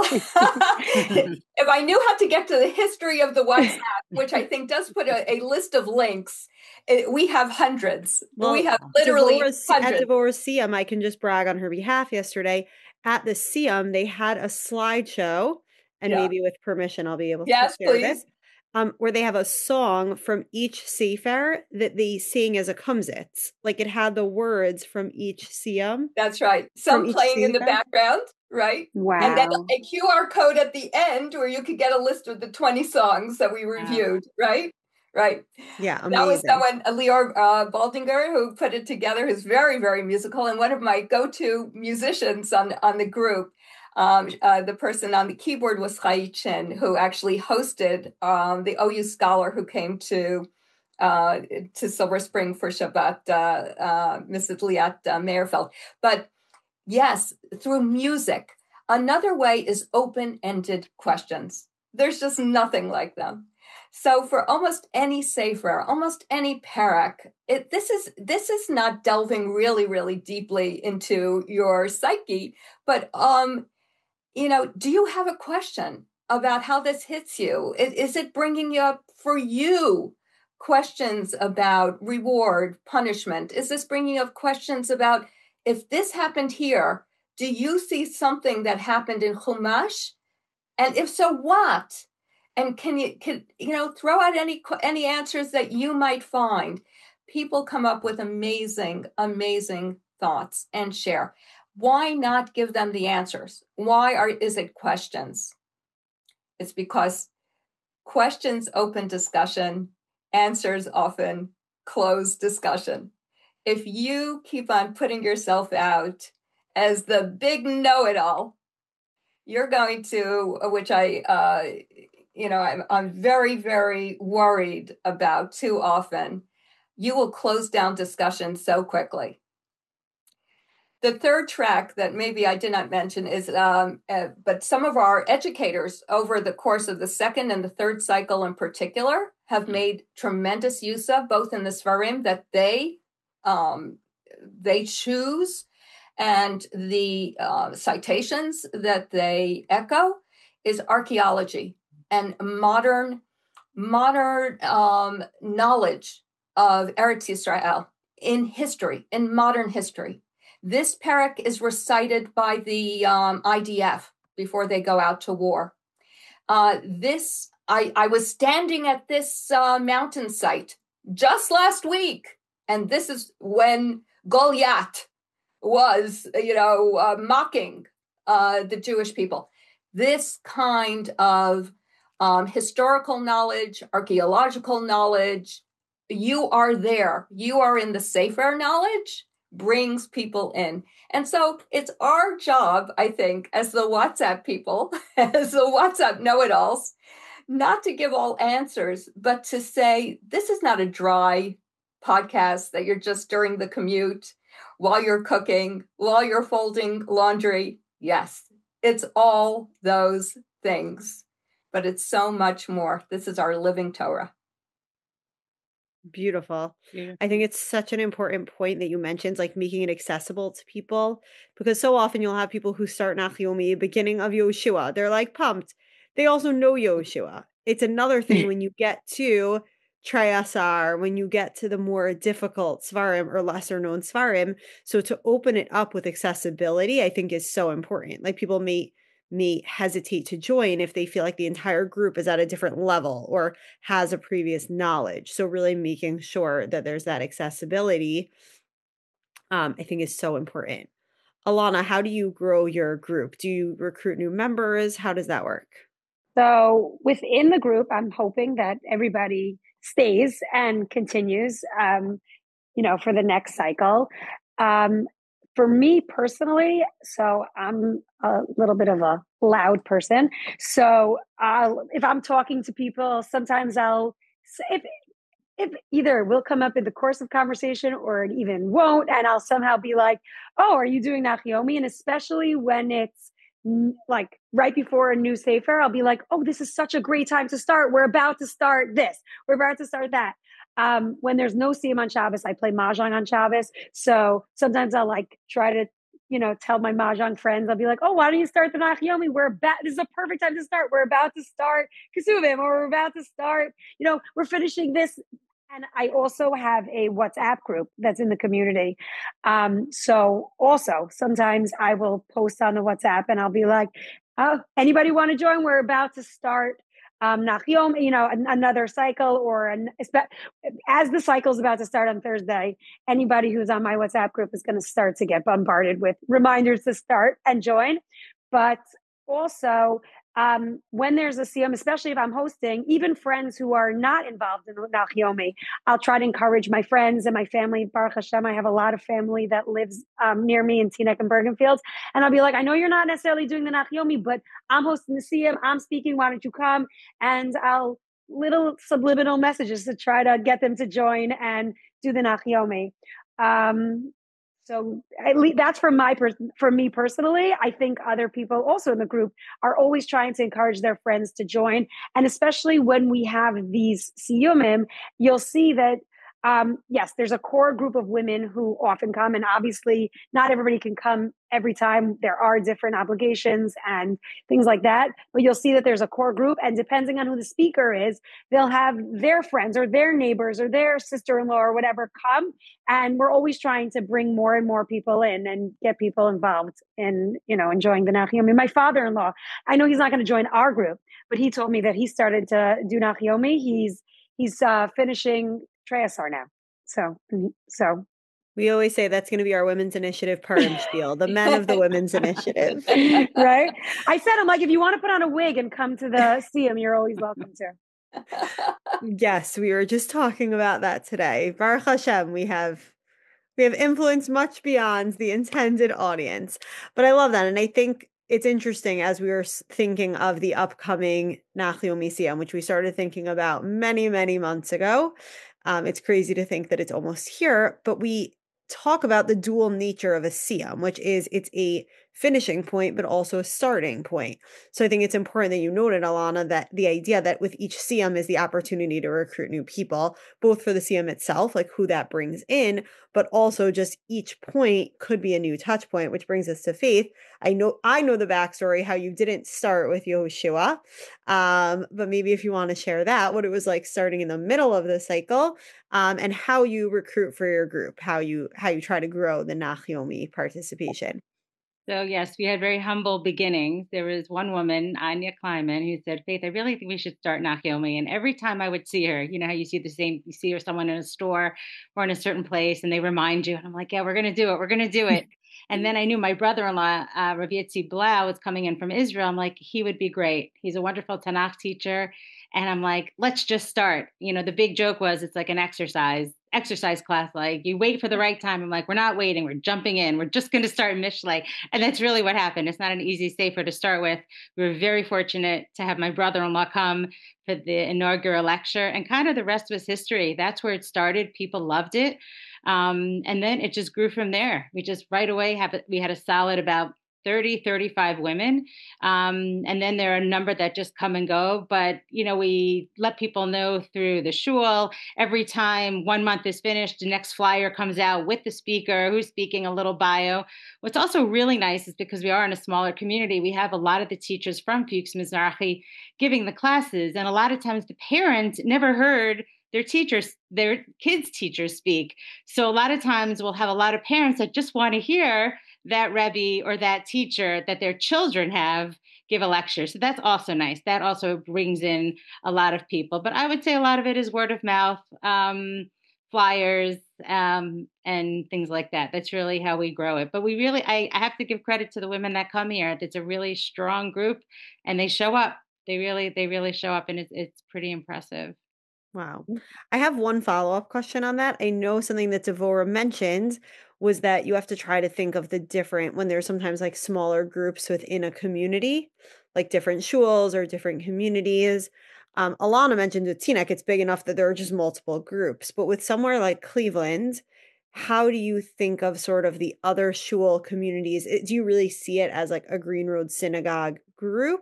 if I knew how to get to the history of the WhatsApp, which I think does put a, a list of links, it, we have hundreds. Well, we have literally Devorah, hundreds. At Devorah Siyum, I can just brag on her behalf. Yesterday at the Siyum, they had a slideshow, and yeah. maybe with permission, I'll be able to yes, share please. this. Um, where they have a song from each sefer that they sing as a kumsitz. Like it had the words from each siyum. That's right. Some playing in the background, right? Wow. And then a Q R code at the end where you could get a list of the twenty songs that we reviewed, wow. right? Right. Yeah, amazing. That was someone, Lior uh, Baldinger, who put it together, who's very, very musical, and one of my go-to musicians on, on the group. Um, uh, the person on the keyboard was Chai Chin, who actually hosted um, the O U scholar who came to uh, to Silver Spring for Shabbat, uh, uh, Missus Liat uh, Meyerfeld. But yes, through music. Another way is open-ended questions. There's just nothing like them. So for almost any sefer, almost any perek, it, this is this is not delving really, really deeply into your psyche, but um. You know, do you have a question about how this hits you? Is, is it bringing you up for you questions about reward, punishment? Is this bringing up questions about if this happened here, do you see something that happened in Chumash? And if so, what? And can you, can, you know, throw out any any answers that you might find? People come up with amazing, amazing thoughts and share. Why not give them the answers? Why are is it questions? It's because questions open discussion, answers often close discussion. If you keep on putting yourself out as the big know-it-all, you're going to, which I, uh, you know, I'm, I'm very, very worried about too often, you will close down discussion so quickly. The third track that maybe I did not mention is, um, uh, but some of our educators over the course of the second and the third cycle in particular have made tremendous use of, both in the Sfarim that they um, they choose and the uh, citations that they echo, is archaeology and modern modern um, knowledge of Eretz Yisrael in history, in modern history. This perek is recited by the um, I D F before they go out to war. Uh, this, I, I was standing at this uh, mountain site just last week, and this is when Goliath was, you know, uh, mocking uh, the Jewish people. This kind of um, historical knowledge, archaeological knowledge, you are there. You are in the Sefer knowledge, brings people in. And so it's our job, I think, as the WhatsApp people, as the WhatsApp know-it-alls, not to give all answers, but to say, this is not a dry podcast that you're just during the commute while you're cooking, while you're folding laundry. Yes, it's all those things, but it's so much more. This is our living Torah. Beautiful. Beautiful. I think it's such an important point that you mentioned, like making it accessible to people, because so often you'll have people who start Nach Yomi beginning of Yoshua. They're like pumped. They also know Yoshua. It's another thing when you get to Treyasar, when you get to the more difficult Svarim or lesser known Svarim. So to open it up with accessibility, I think is so important. Like people may may hesitate to join if they feel like the entire group is at a different level or has a previous knowledge. So really making sure that there's that accessibility, um, I think is so important. Alana, how do you grow your group? Do you recruit new members? How does that work? So within the group, I'm hoping that everybody stays and continues, um, you know, for the next cycle. Um, For me personally, so I'm a little bit of a loud person. So I'll, if I'm talking to people, sometimes I'll, if, if either will come up in the course of conversation or it even won't, and I'll somehow be like, oh, are you doing Nach Yomi? And especially when it's like right before a new Sefer, I'll be like, oh, this is such a great time to start. We're about to start this. We're about to start that. Um, when there's no Siyum on Shabbos, I play Mahjong on Shabbos. So sometimes I'll like try to, you know, tell my Mahjong friends, I'll be like, oh, why don't you start the Nach Yomi? We're about, this is a perfect time to start. We're about to start Kesuvim, or we're about to start, you know, we're finishing this. And I also have a WhatsApp group that's in the community. Um, so also sometimes I will post on the WhatsApp and I'll be like, oh, anybody want to join? We're about to start um, Nach Yomi, you know, an, another cycle, or an, as the cycle is about to start on Thursday, anybody who's on my WhatsApp group is going to start to get bombarded with reminders to start and join. But also, um, when there's a Siyum, especially if I'm hosting, even friends who are not involved in Nach Yomi, I'll try to encourage my friends and my family. Baruch Hashem, I have a lot of family that lives um, near me in Teaneck and Bergenfield. And I'll be like, I know you're not necessarily doing the Nach Yomi, but I'm hosting the Siyum, I'm speaking, why don't you come? And I'll little subliminal messages to try to get them to join and do the Nach Yomi. Um, So at least that's for my per- for me personally. I think other people also in the group are always trying to encourage their friends to join. And especially when we have these siyumim, you'll see that, um, yes, there's a core group of women who often come. And obviously not everybody can come every time. There are different obligations and things like that. But you'll see that there's a core group. And depending on who the speaker is, they'll have their friends or their neighbors or their sister-in-law or whatever come. And we're always trying to bring more and more people in and get people involved in, you know, enjoying the Nach Yomi. My father-in-law, I know he's not going to join our group, but he told me that he started to do Nach Yomi. He's he's uh, finishing Treyasar now. So, so we always say that's going to be our Women's Initiative Purim spiel, the men of the Women's Initiative. Right? I said, I'm like, if you want to put on a wig and come to the Siyum, you're always welcome to. Yes, we were just talking about that today. Baruch Hashem, we have we have influence much beyond the intended audience. But I love that. And I think it's interesting as we were thinking of the upcoming Nach Yomi Siyum, which we started thinking about many, many months ago. Um, it's crazy to think that it's almost here, but we talk about the dual nature of a Siyum, which is it's a finishing point, but also a starting point. So I think it's important that you noted, Alana, that the idea that with each Siyum is the opportunity to recruit new people, both for the Siyum itself, like who that brings in, but also just each point could be a new touch point, which brings us to Faith. I know I know the backstory, how you didn't start with Yehoshua, um, but maybe if you want to share that, what it was like starting in the middle of the cycle, um, and how you recruit for your group, how you how you try to grow the Nach Yomi participation. So yes, we had very humble beginnings. There was one woman, Anya Kleiman, who said, Faith, I really think we should start Nach Yomi. And every time I would see her, you know how you see the same, you see her someone in a store or in a certain place and they remind you. And I'm like, yeah, we're going to do it. We're going to do it. And then I knew my brother-in-law, uh, Rav Yitzi Blau, was coming in from Israel. I'm like, he would be great. He's a wonderful Tanakh teacher. And I'm like, let's just start. You know, the big joke was it's like an exercise, exercise class. Like you wait for the right time. I'm like, we're not waiting. We're jumping in. We're just going to start Mishlei. And that's really what happened. It's not an easy sefer to start with. We were very fortunate to have my brother-in-law come for the inaugural lecture, and kind of the rest was history. That's where it started. People loved it. Um, and then it just grew from there. We just right away have we had a solid about thirty, thirty-five women. Um, and then there are a number that just come and go. But, you know, we let people know through the shul. Every time one month is finished, the next flyer comes out with the speaker who's speaking, a little bio. What's also really nice is because we are in a smaller community, we have a lot of the teachers from Fuchs Mizrahi giving the classes. And a lot of times the parents never heard their teachers, their kids' teachers speak. So a lot of times we'll have a lot of parents that just want to hear that Rebbe or that teacher that their children have give a lecture. So that's also nice. That also brings in a lot of people. But I would say a lot of it is word of mouth, um, flyers, um, and things like that. That's really how we grow it. But we really, I, I have to give credit to the women that come here. It's a really strong group and they show up. They really, they really show up, and it's, it's pretty impressive. Wow. I have one follow-up question on that. I know something that Devora mentioned was that you have to try to think of the different when there's sometimes like smaller groups within a community, like different shuls or different communities. Um, Alana mentioned with Teaneck, it's big enough that there are just multiple groups. But with somewhere like Cleveland, how do you think of sort of the other shul communities? It- Do you really see it as like a Green Road Synagogue group?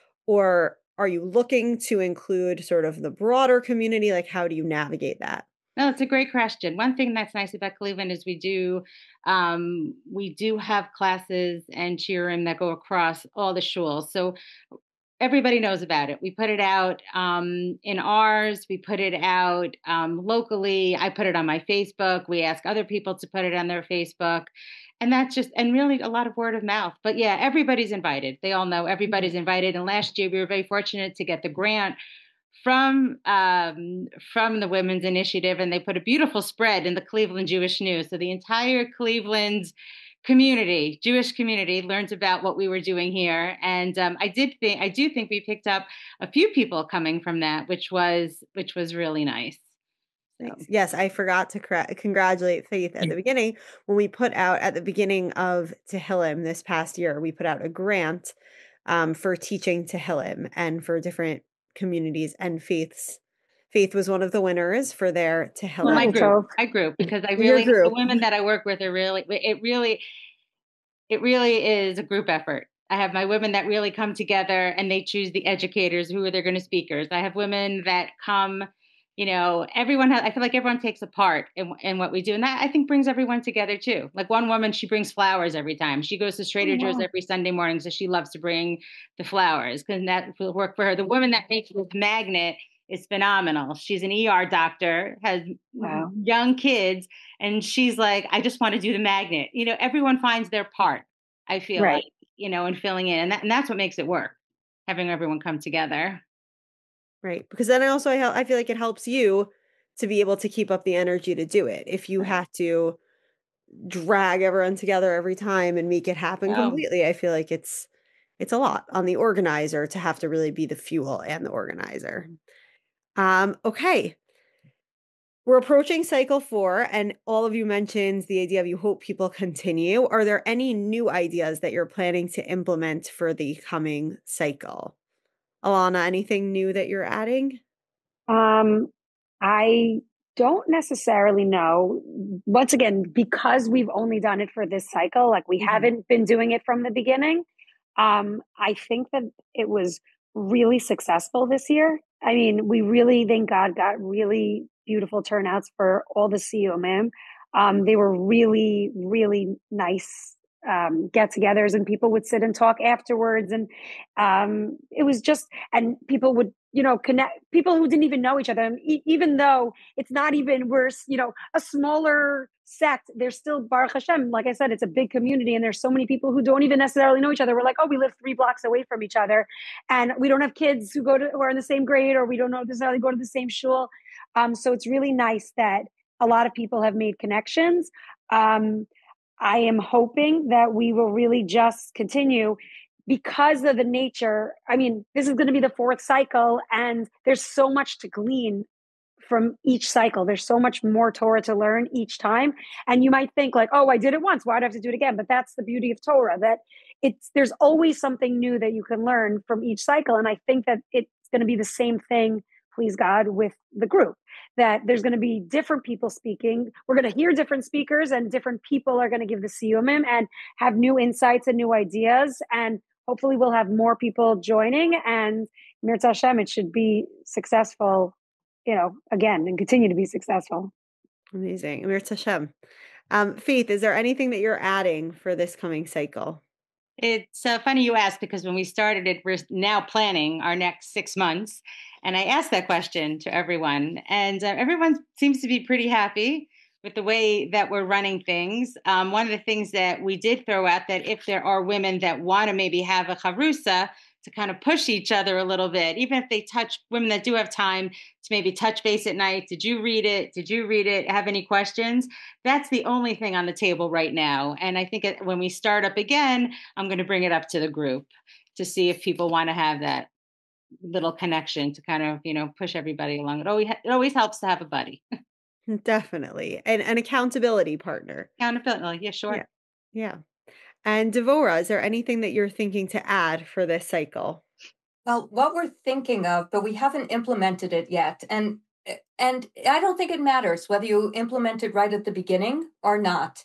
Or are you looking to include sort of the broader community? Like, how do you navigate that? No, it's a great question. One thing that's nice about Cleveland is we do um, we do have classes and shiurim that go across all the shuls. So everybody knows about it. We put it out um, in ours. We put it out um, locally. I put it on my Facebook. We ask other people to put it on their Facebook. And that's just, and really a lot of word of mouth. But yeah, everybody's invited. They all know everybody's invited. And last year we were very fortunate to get the grant from um, from the Women's Initiative, and they put a beautiful spread in the Cleveland Jewish News. So the entire Cleveland community, Jewish community, learned about what we were doing here. And um, I did think, I do think we picked up a few people coming from that, which was which was really nice. So. Yes, I forgot to cra- congratulate Faith at the beginning. When we put out at the beginning of Tehillim this past year, we put out a grant um, for teaching Tehillim and for different communities, and Faith's Faith was one of the winners for their Tehillim. Well, my group, my group, because I really, the women that I work with are really, it really, it really is a group effort. I have my women that really come together and they choose the educators who are they're going to speakers. I have women that come, you know, everyone has, I feel like everyone takes a part in, in what we do. And that I think brings everyone together too. Like one woman, she brings flowers every time. She goes to Trader Joe's every Sunday morning. So she loves to bring the flowers because that will work for her. The woman that makes this magnet is phenomenal. She's an E R doctor, has wow. young kids, and she's like, I just want to do the magnet. You know, everyone finds their part, I feel right. like, you know, and filling in. And, that, and that's what makes it work, having everyone come together. Right. Because then I also, I feel like it helps you to be able to keep up the energy to do it. If you have to drag everyone together every time and make it happen oh. completely, I feel like it's, it's a lot on the organizer to have to really be the fuel and the organizer. Um, okay. We're approaching cycle four, and all of you mentioned the idea of you hope people continue. Are there any new ideas that you're planning to implement for the coming cycle? Alana, anything new that you're adding? Um, I don't necessarily know. Once again, because we've only done it for this cycle, like we mm-hmm. haven't been doing it from the beginning. Um, I think that it was really successful this year. I mean, we really, thank God, got really beautiful turnouts for all the C U M M. Um, they were really, really nice um, get-togethers, and people would sit and talk afterwards. And um, it was just, and people would, you know, connect, people who didn't even know each other. And e- even though it's not even, we're, you know, a smaller sect, there's still, Baruch Hashem, like I said, it's a big community, and there's so many people who don't even necessarily know each other. We're like, oh, we live three blocks away from each other, and we don't have kids who go to, who are in the same grade, or we don't necessarily go to the same shul. Um, so it's really nice that a lot of people have made connections. Um, I am hoping that we will really just continue because of the nature. I mean, this is going to be the fourth cycle, and there's so much to glean from each cycle. There's so much more Torah to learn each time. And you might think like, oh, I did it once, why do I have to do it again? But that's the beauty of Torah, that it's, there's always something new that you can learn from each cycle. And I think that it's going to be the same thing please God, with the group. That there's going to be different people speaking. We're going to hear different speakers, and different people are going to give the siyumim and have new insights and new ideas. And hopefully we'll have more people joining, and Mirza Hashem, it should be successful, you know, again, and continue to be successful. Amazing. Mirza Hashem. Um, Faith, is there anything that you're adding for this coming cycle? It's uh, funny you asked, because when we started it, we're now planning our next six months. And I asked that question to everyone, and uh, everyone seems to be pretty happy with the way that we're running things. Um, one of the things that we did throw out, that if there are women that want to maybe have a chavrusa to kind of push each other a little bit, even if they touch, women that do have time to maybe touch base at night. Did you read it? Did you read it? Have any questions? That's the only thing on the table right now. And I think it, when we start up again, I'm going to bring it up to the group to see if people want to have that little connection to kind of, you know, push everybody along. It always, it always helps to have a buddy. Definitely. And an accountability partner. Accountability. Yeah, sure. Yeah. Yeah. And Devora, is there anything that you're thinking to add for this cycle? Well, what we're thinking of, but we haven't implemented it yet. And and I don't think it matters whether you implement it right at the beginning or not,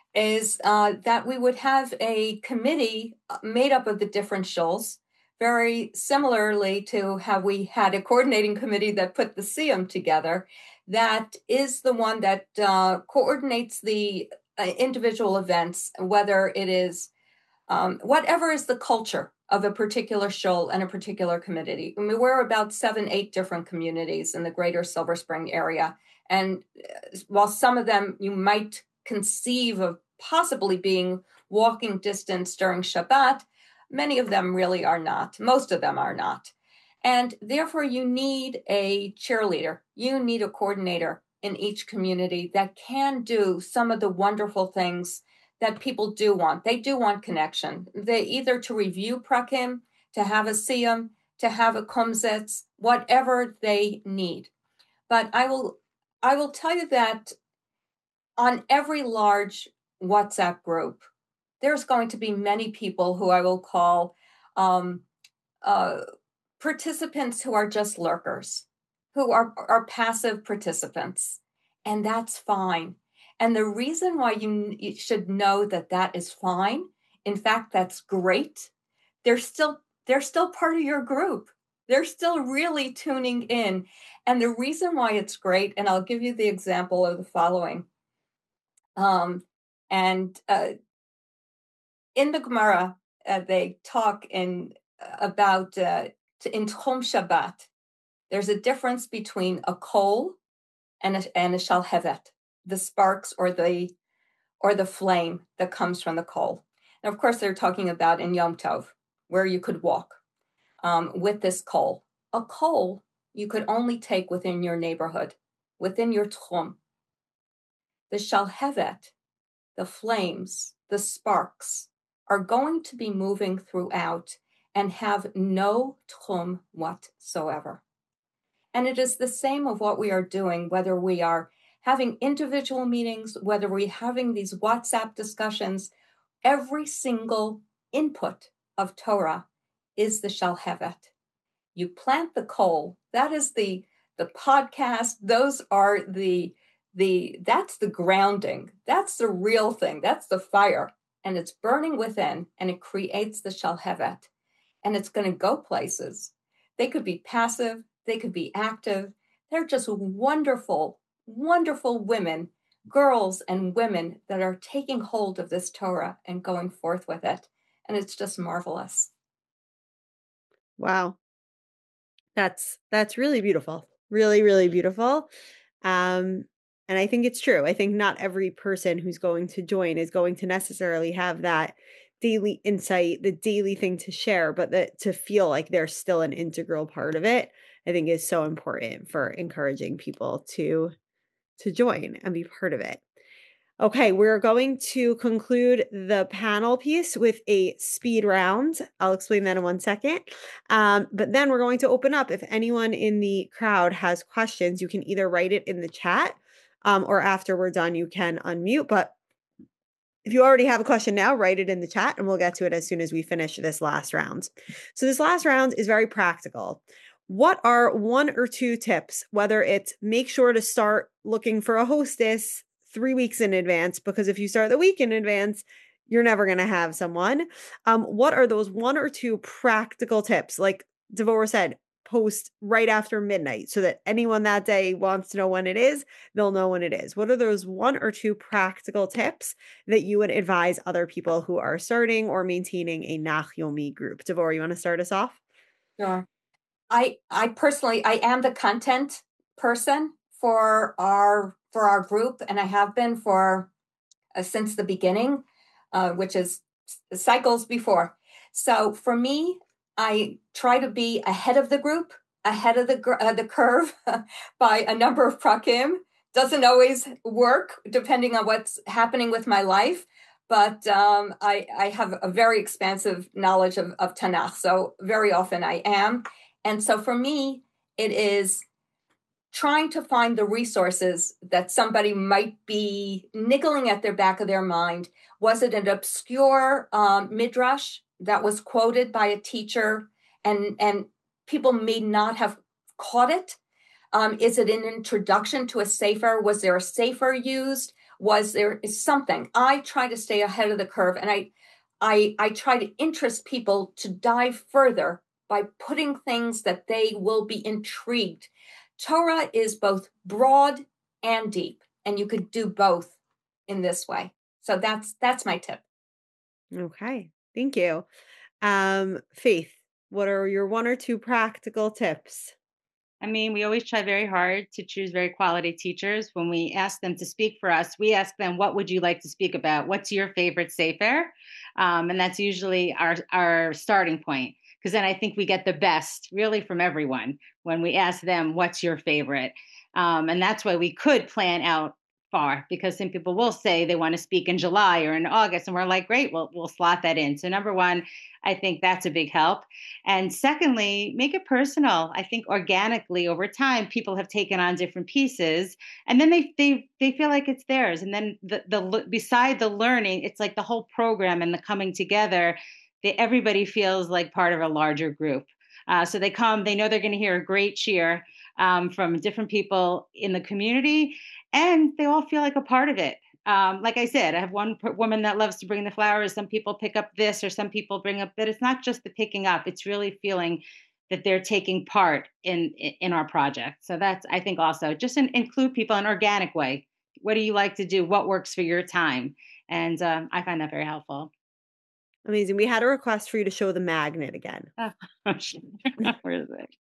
is uh, that we would have a committee made up of the different shuls, very similarly to how we had a coordinating committee that put the siyum together. That is the one that uh, coordinates the uh, individual events, whether it is um, whatever is the culture of a particular shul and a particular community. I mean, we're about seven, eight different communities in the greater Silver Spring area. And while some of them you might conceive of possibly being walking distance during Shabbat, many of them really are not. Most of them are not. And therefore, you need a cheerleader. You need a coordinator in each community that can do some of the wonderful things that people do want. They do want connection. They either to review prakim, to have a siyum, to have a kumzetz, whatever they need. But I will, I will tell you that on every large WhatsApp group, there's going to be many people who I will call um, uh, participants who are just lurkers, who are, are passive participants, and that's fine. And the reason why you, you should know that that is fine, in fact, that's great. They're still they're still part of your group. They're still really tuning in. And the reason why it's great, and I'll give you the example of the following. Um, and uh, in the Gemara, uh, they talk in about uh, in Tchum Shabbat. There's a difference between a kol and a, and a shalhevet, the sparks or the or the flame that comes from the kol. And of course, they're talking about in Yom Tov, where you could walk um, with this kol. A kol you could only take within your neighborhood, within your tchum. The shalhevet, the flames, the sparks, are going to be moving throughout and have no tchum whatsoever. And it is the same of what we are doing, whether we are having individual meetings, whether we're having these WhatsApp discussions. Every single input of Torah is the shalhevet. You plant the kol. That is the the podcast. Those are the the that's the grounding. That's the real thing. That's the fire, and it's burning within, and it creates the shalhevet, and it's going to go places. They could be passive. They could be active. They're just wonderful, wonderful women, girls and women that are taking hold of this Torah and going forth with it. And it's just marvelous. Wow. That's, that's really beautiful. Really, really beautiful. Um, and I think it's true. I think not every person who's going to join is going to necessarily have that daily insight, the daily thing to share, but that to feel like they're still an integral part of it, I think is so important for encouraging people to, to join and be part of it. Okay, we're going to conclude the panel piece with a speed round. I'll explain that in one second. Um, but then we're going to open up. If anyone in the crowd has questions, you can either write it in the chat um, or after we're done, you can unmute. But if you already have a question now, write it in the chat and we'll get to it as soon as we finish this last round. So this last round is very practical. what are one or two tips, whether it's make sure to start looking for a hostess three weeks in advance, because if you start the week in advance, you're never going to have someone. Um, what are those one or two practical tips? Like Devorah said, post right after midnight so that anyone that day wants to know when it is, they'll know when it is. What are those one or two practical tips that you would advise other people who are starting or maintaining a Nach Yomi group? Devorah, you want to start us off? Sure. I I personally I am the content person for our for our group, and I have been for uh, since the beginning, uh, which is cycles before. So for me, I try to be ahead of the group, ahead of the uh, the curve by a number of prakim. Doesn't always work depending on what's happening with my life, but um, I I have a very expansive knowledge of, of Tanakh, so very often I am. And so for me, it is trying to find the resources that somebody might be niggling at their back of their mind. Was it an obscure um, midrash that was quoted by a teacher and, and people may not have caught it? Um, is it an introduction to a sefer? Was there a sefer used? Was there something? I try to stay ahead of the curve, and I, I, I try to interest people to dive further by putting things that they will be intrigued. Torah is both broad and deep, and you could do both in this way. So that's that's my tip. Okay, thank you. Um, Faith, what are your one or two practical tips? I mean, we always try very hard to choose very quality teachers. When we ask them to speak for us, we ask them, what would you like to speak about? What's your favorite sefer? Um, and that's usually our, our starting point. Because then I think we get the best really from everyone when we ask them, what's your favorite? Um, and that's why we could plan out far, because some people will say they want to speak in July or in August. And we're like, great, we'll, we'll slot that in. So number one, I think that's a big help. And secondly, make it personal. I think organically over time, people have taken on different pieces, and then they they they feel like it's theirs. And then the the beside the learning, it's like the whole program and the coming together. They, everybody feels like part of a larger group. Uh, so they come, they know they're going to hear a great cheer um, from different people in the community, and they all feel like a part of it. Um, like I said, I have one p- woman that loves to bring the flowers. Some people pick up this, or some people bring up that. It's not just the picking up; it's really feeling that they're taking part in in our project. So that's, I think, also just in, include people in an organic way. What do you like to do? What works for your time? And um, I find that very helpful. Amazing. We had a request for you to show the magnet again. Oh, where is it?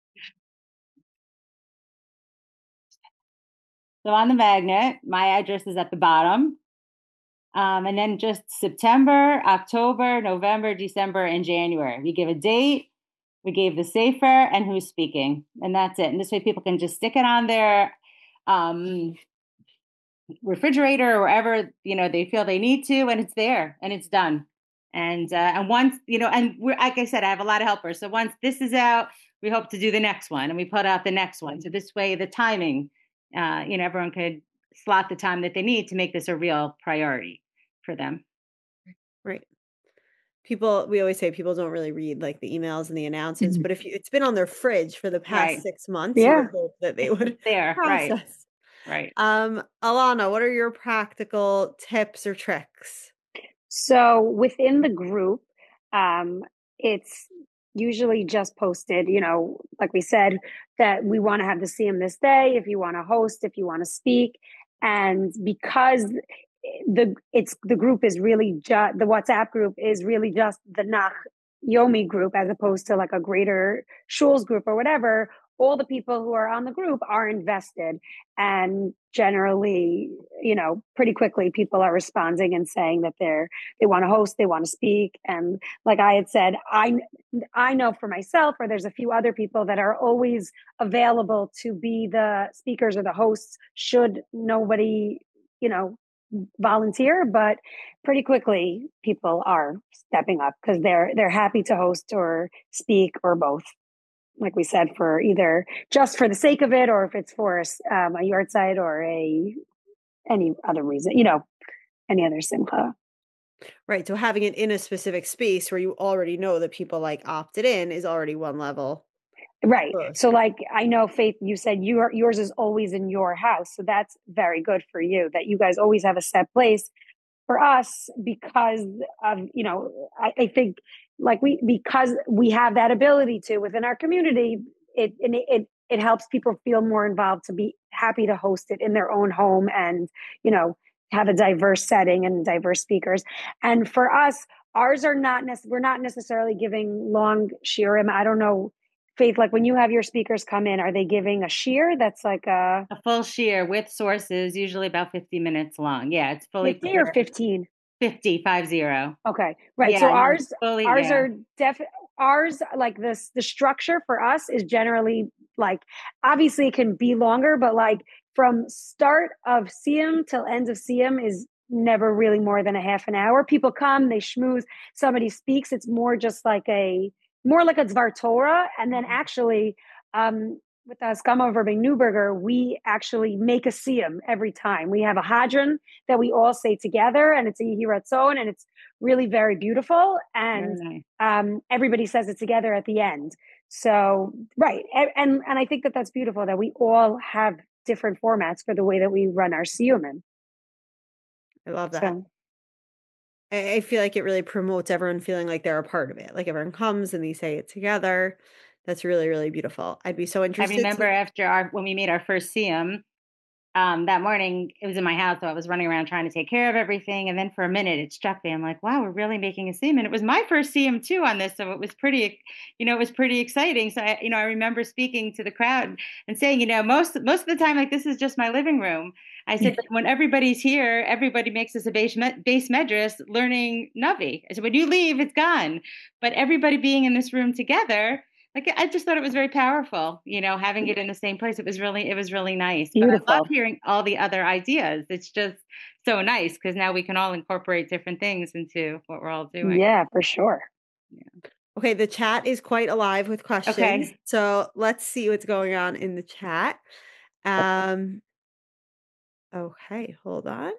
So on the magnet, my address is at the bottom. Um, and then just September, October, November, December, and January. We give a date, we gave the sefer, and who's speaking. And that's it. And this way people can just stick it on their um, refrigerator or wherever, you know, they feel they need to, and it's there and it's done. And uh, and once, you know, and we're, like I said, I have a lot of helpers. So once this is out, we hope to do the next one, and we put out the next one. So this way, the timing, uh, you know, everyone could slot the time that they need to make this a real priority for them. Right. People, we always say people don't really read like the emails and the announcements, Mhm. but if you, it's been on their fridge for the past Right. six months, you Yeah. would hope that they would There, right, process. right. Um, Alana, what are your practical tips or tricks? So within the group, um, it's usually just posted, you know, like we said, that we want to have the Siyum this day, if you want to host, if you want to speak. And because the it's the group is really just the WhatsApp group is really just the Nach Yomi group, as opposed to like a greater Shul's group or whatever, all the people who are on the group are invested. And generally, you know, pretty quickly people are responding and saying that they're they want to host, they want to speak. And like I had said, I I know for myself, or there's a few other people that are always available to be the speakers or the hosts should nobody, you know, volunteer. But pretty quickly people are stepping up because they're they're happy to host or speak or both, like we said, for either just for the sake of it, or if it's for um, a yard site or a any other reason, you know, any other simcha. Right. So having it in a specific space where you already know that people like opted in is already one level. Right. Close. So like, I know Faith, you said you are, yours is always in your house. So that's very good for you that you guys always have a set place. For us, because of, you know, I, I think like we, because we have that ability to within our community, it, it, it, it helps people feel more involved to be happy to host it in their own home and, you know, have a diverse setting and diverse speakers. And for us, ours are not, nec- we're not necessarily giving long shiurim. I don't know, Faith, like when you have your speakers come in, are they giving a shiur that's like a A full shiur with sources, usually about fifty minutes long. Yeah, it's fully fifty or prepared. fifteen? fifty, five zero. Okay, right. Yeah, So no, ours, fully, ours yeah. are def. Ours like this. The structure for us is generally like obviously it can be longer, but like from start of siyum till end of siyum is never really more than a half an hour. People come, they schmooze. Somebody speaks. It's more just like a more like a Dvar Torah, and then actually. Um, with us, Gama Verbing Newberger, we actually make a siyum every time. We have a hadron that we all say together, and it's a Yehiratzon, and it's really very beautiful. And Very nice. um, everybody says it together at the end. So, right. And, and, and I think that that's beautiful that we all have different formats for the way that we run our siyumin. I love that. So, I, I feel like it really promotes everyone feeling like they're a part of it. Like everyone comes and they say it together. That's really, really beautiful. I'd be so I interested. remember to- after our when we made our first siyum, um, that morning it was in my house, so I was running around trying to take care of everything. And then for a minute, it struck me. I'm like, "Wow, we're really making a siyum." And it was my first siyum too on this, so it was pretty, you know, it was pretty exciting. So I, you know, I remember speaking to the crowd and saying, you know, most most of the time, like this is just my living room. I said, but when everybody's here, everybody makes us a base med- base medrash learning Navi. I said, when you leave, it's gone. But everybody being in this room together. Like I just thought it was very powerful, you know, having it in the same place. It was really, it was really nice. beautiful. But I love hearing all the other ideas. It's just so nice because now we can all incorporate different things into what we're all doing. Yeah, for sure. Yeah. Okay, the chat is quite alive with questions. Okay. So let's see what's going on in the chat. Um, okay, hold on.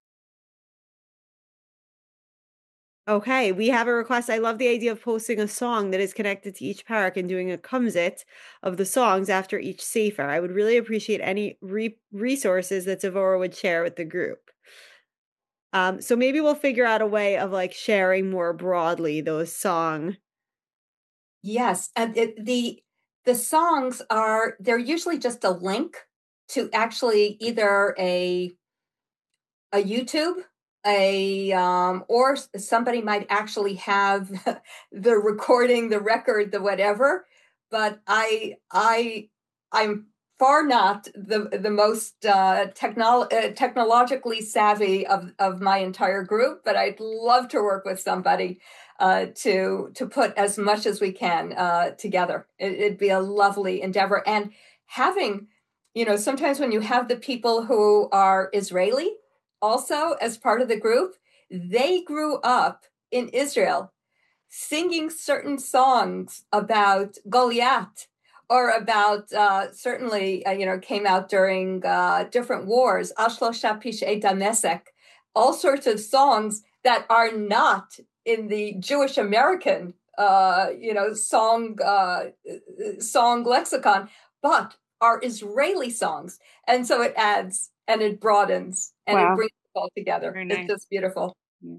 Okay, we have a request. I love the idea of posting a song that is connected to each parak and doing a kumzit of the songs after each sefer. I would really appreciate any re- resources that Zavora would share with the group. Um, so maybe we'll figure out a way of like sharing more broadly those song. Yes, and it, the the songs are they're usually just a link to actually either a a YouTube, a um, or somebody might actually have the recording, the record, the whatever. But I I I'm far not the the most uh, technolo- uh, technologically savvy of of my entire group, but I'd love to work with somebody uh, to to put as much as we can uh, together. It, it'd be a lovely endeavor, and having, you know, sometimes when you have the people who are Israeli also as part of the group, they grew up in Israel singing certain songs about Goliath or about uh, certainly, uh, you know, came out during uh, different wars, Ashlosha Pish'ei Damesek, all sorts of songs that are not in the Jewish American, uh, you know, song uh, song lexicon, but are Israeli songs. And so it adds and it broadens and Wow. it brings it all together. Very It's nice. just beautiful. Yeah.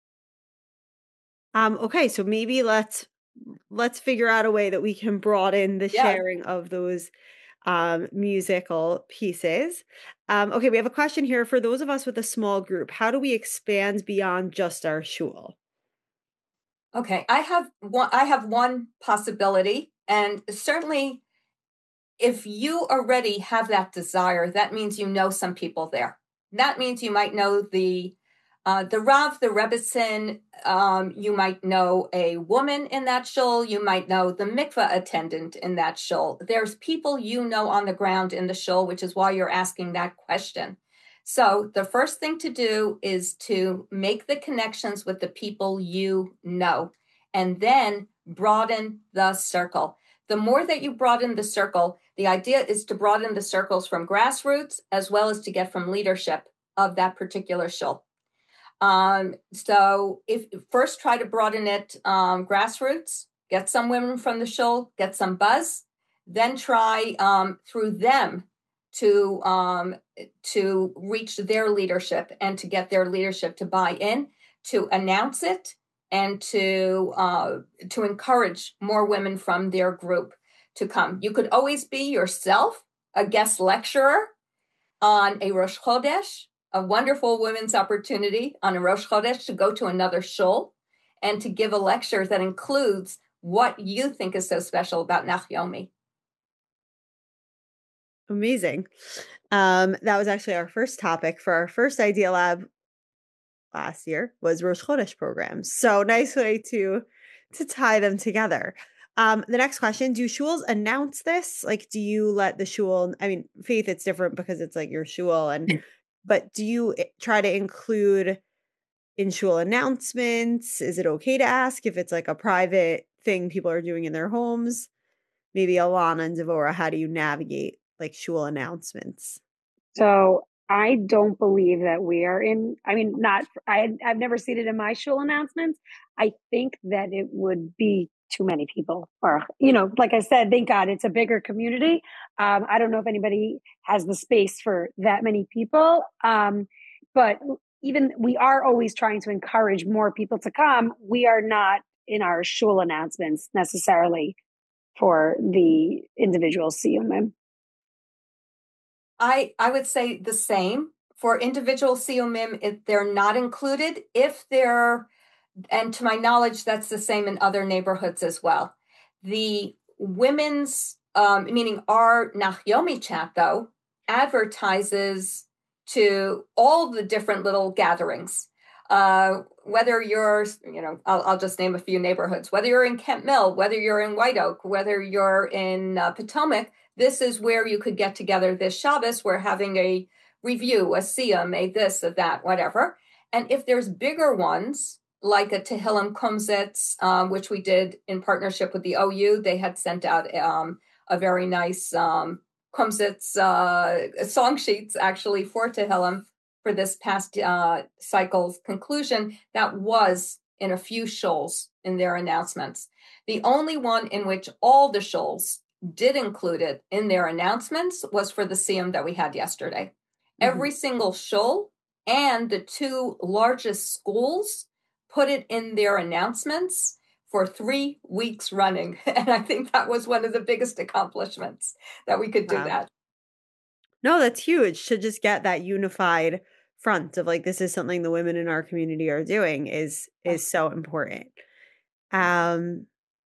Um, okay, so maybe let's let's figure out a way that we can broaden the Yeah. sharing of those um, musical pieces. Um, okay, we have a question here for those of us with a small group. How do we expand beyond just our shul? Okay, I have one. I have one possibility, and certainly, if you already have that desire, that means you know some people there. That means you might know the uh, the Rav, the Rebbetzin. Um, you might know a woman in that shul. You might know the mikveh attendant in that shul. There's people you know on the ground in the shul, which is why you're asking that question. So the first thing to do is to make the connections with the people you know, and then broaden the circle. The more that you broaden the circle, the idea is to broaden the circles from grassroots as well as to get from leadership of that particular shul. Um, so if first try to broaden it um, grassroots, get some women from the shul, get some buzz, then try um, through them to um, to reach their leadership and to get their leadership to buy in, to announce it, and to uh, to encourage more women from their group to come. You could always be yourself, a guest lecturer on a Rosh Chodesh, a wonderful women's opportunity on a Rosh Chodesh to go to another shul and to give a lecture that includes what you think is so special about Nachyomi. Amazing. Um, that was actually our first topic for our first Idea Lab last year was Rosh Chodesh programs. So nice way to to tie them together. Um, the next question, do shuls announce this? Like, do you let the shul, I mean, Faith, it's different because it's like your shul, and but do you try to include in shul announcements? Is it okay to ask if it's like a private thing people are doing in their homes? Maybe Alana and Devora, how do you navigate like shul announcements? So I don't believe that we are in, I mean, not, I, I've never seen it in my shul announcements. I think that it would be too many people, or, you know, like I said, thank God it's a bigger community. Um, I don't know if anybody has the space for that many people. Um, but even we are always trying to encourage more people to come. We are not in our shul announcements necessarily for the individual siyumim. I, I would say the same. For individual siyumim, if they're not included. If they're, and to my knowledge, that's the same in other neighborhoods as well. The women's, um, meaning our Nachyomi chat, though, advertises to all the different little gatherings. Uh, whether you're, you know, I'll, I'll just name a few neighborhoods, whether you're in Kent Mill, whether you're in White Oak, whether you're in uh, Potomac, this is where you could get together this Shabbos. We're having a review, a siyum, a this, a that, whatever. And if there's bigger ones, like a Tehillim Kumsitz, um, which we did in partnership with the O U, they had sent out um, a very nice um, Kumsitz uh, song sheets, actually, for Tehillim for this past uh, cycle's conclusion. That was in a few shuls in their announcements. The only one in which all the shuls did include it in their announcements was for the siyum that we had yesterday. Mm-hmm. Every single shul and the two largest schools put it in their announcements for three weeks running. And I think that was one of the biggest accomplishments that we could do. Wow. That. No, that's huge to just get that unified front of like, this is something the women in our community are doing is, is so important. Um,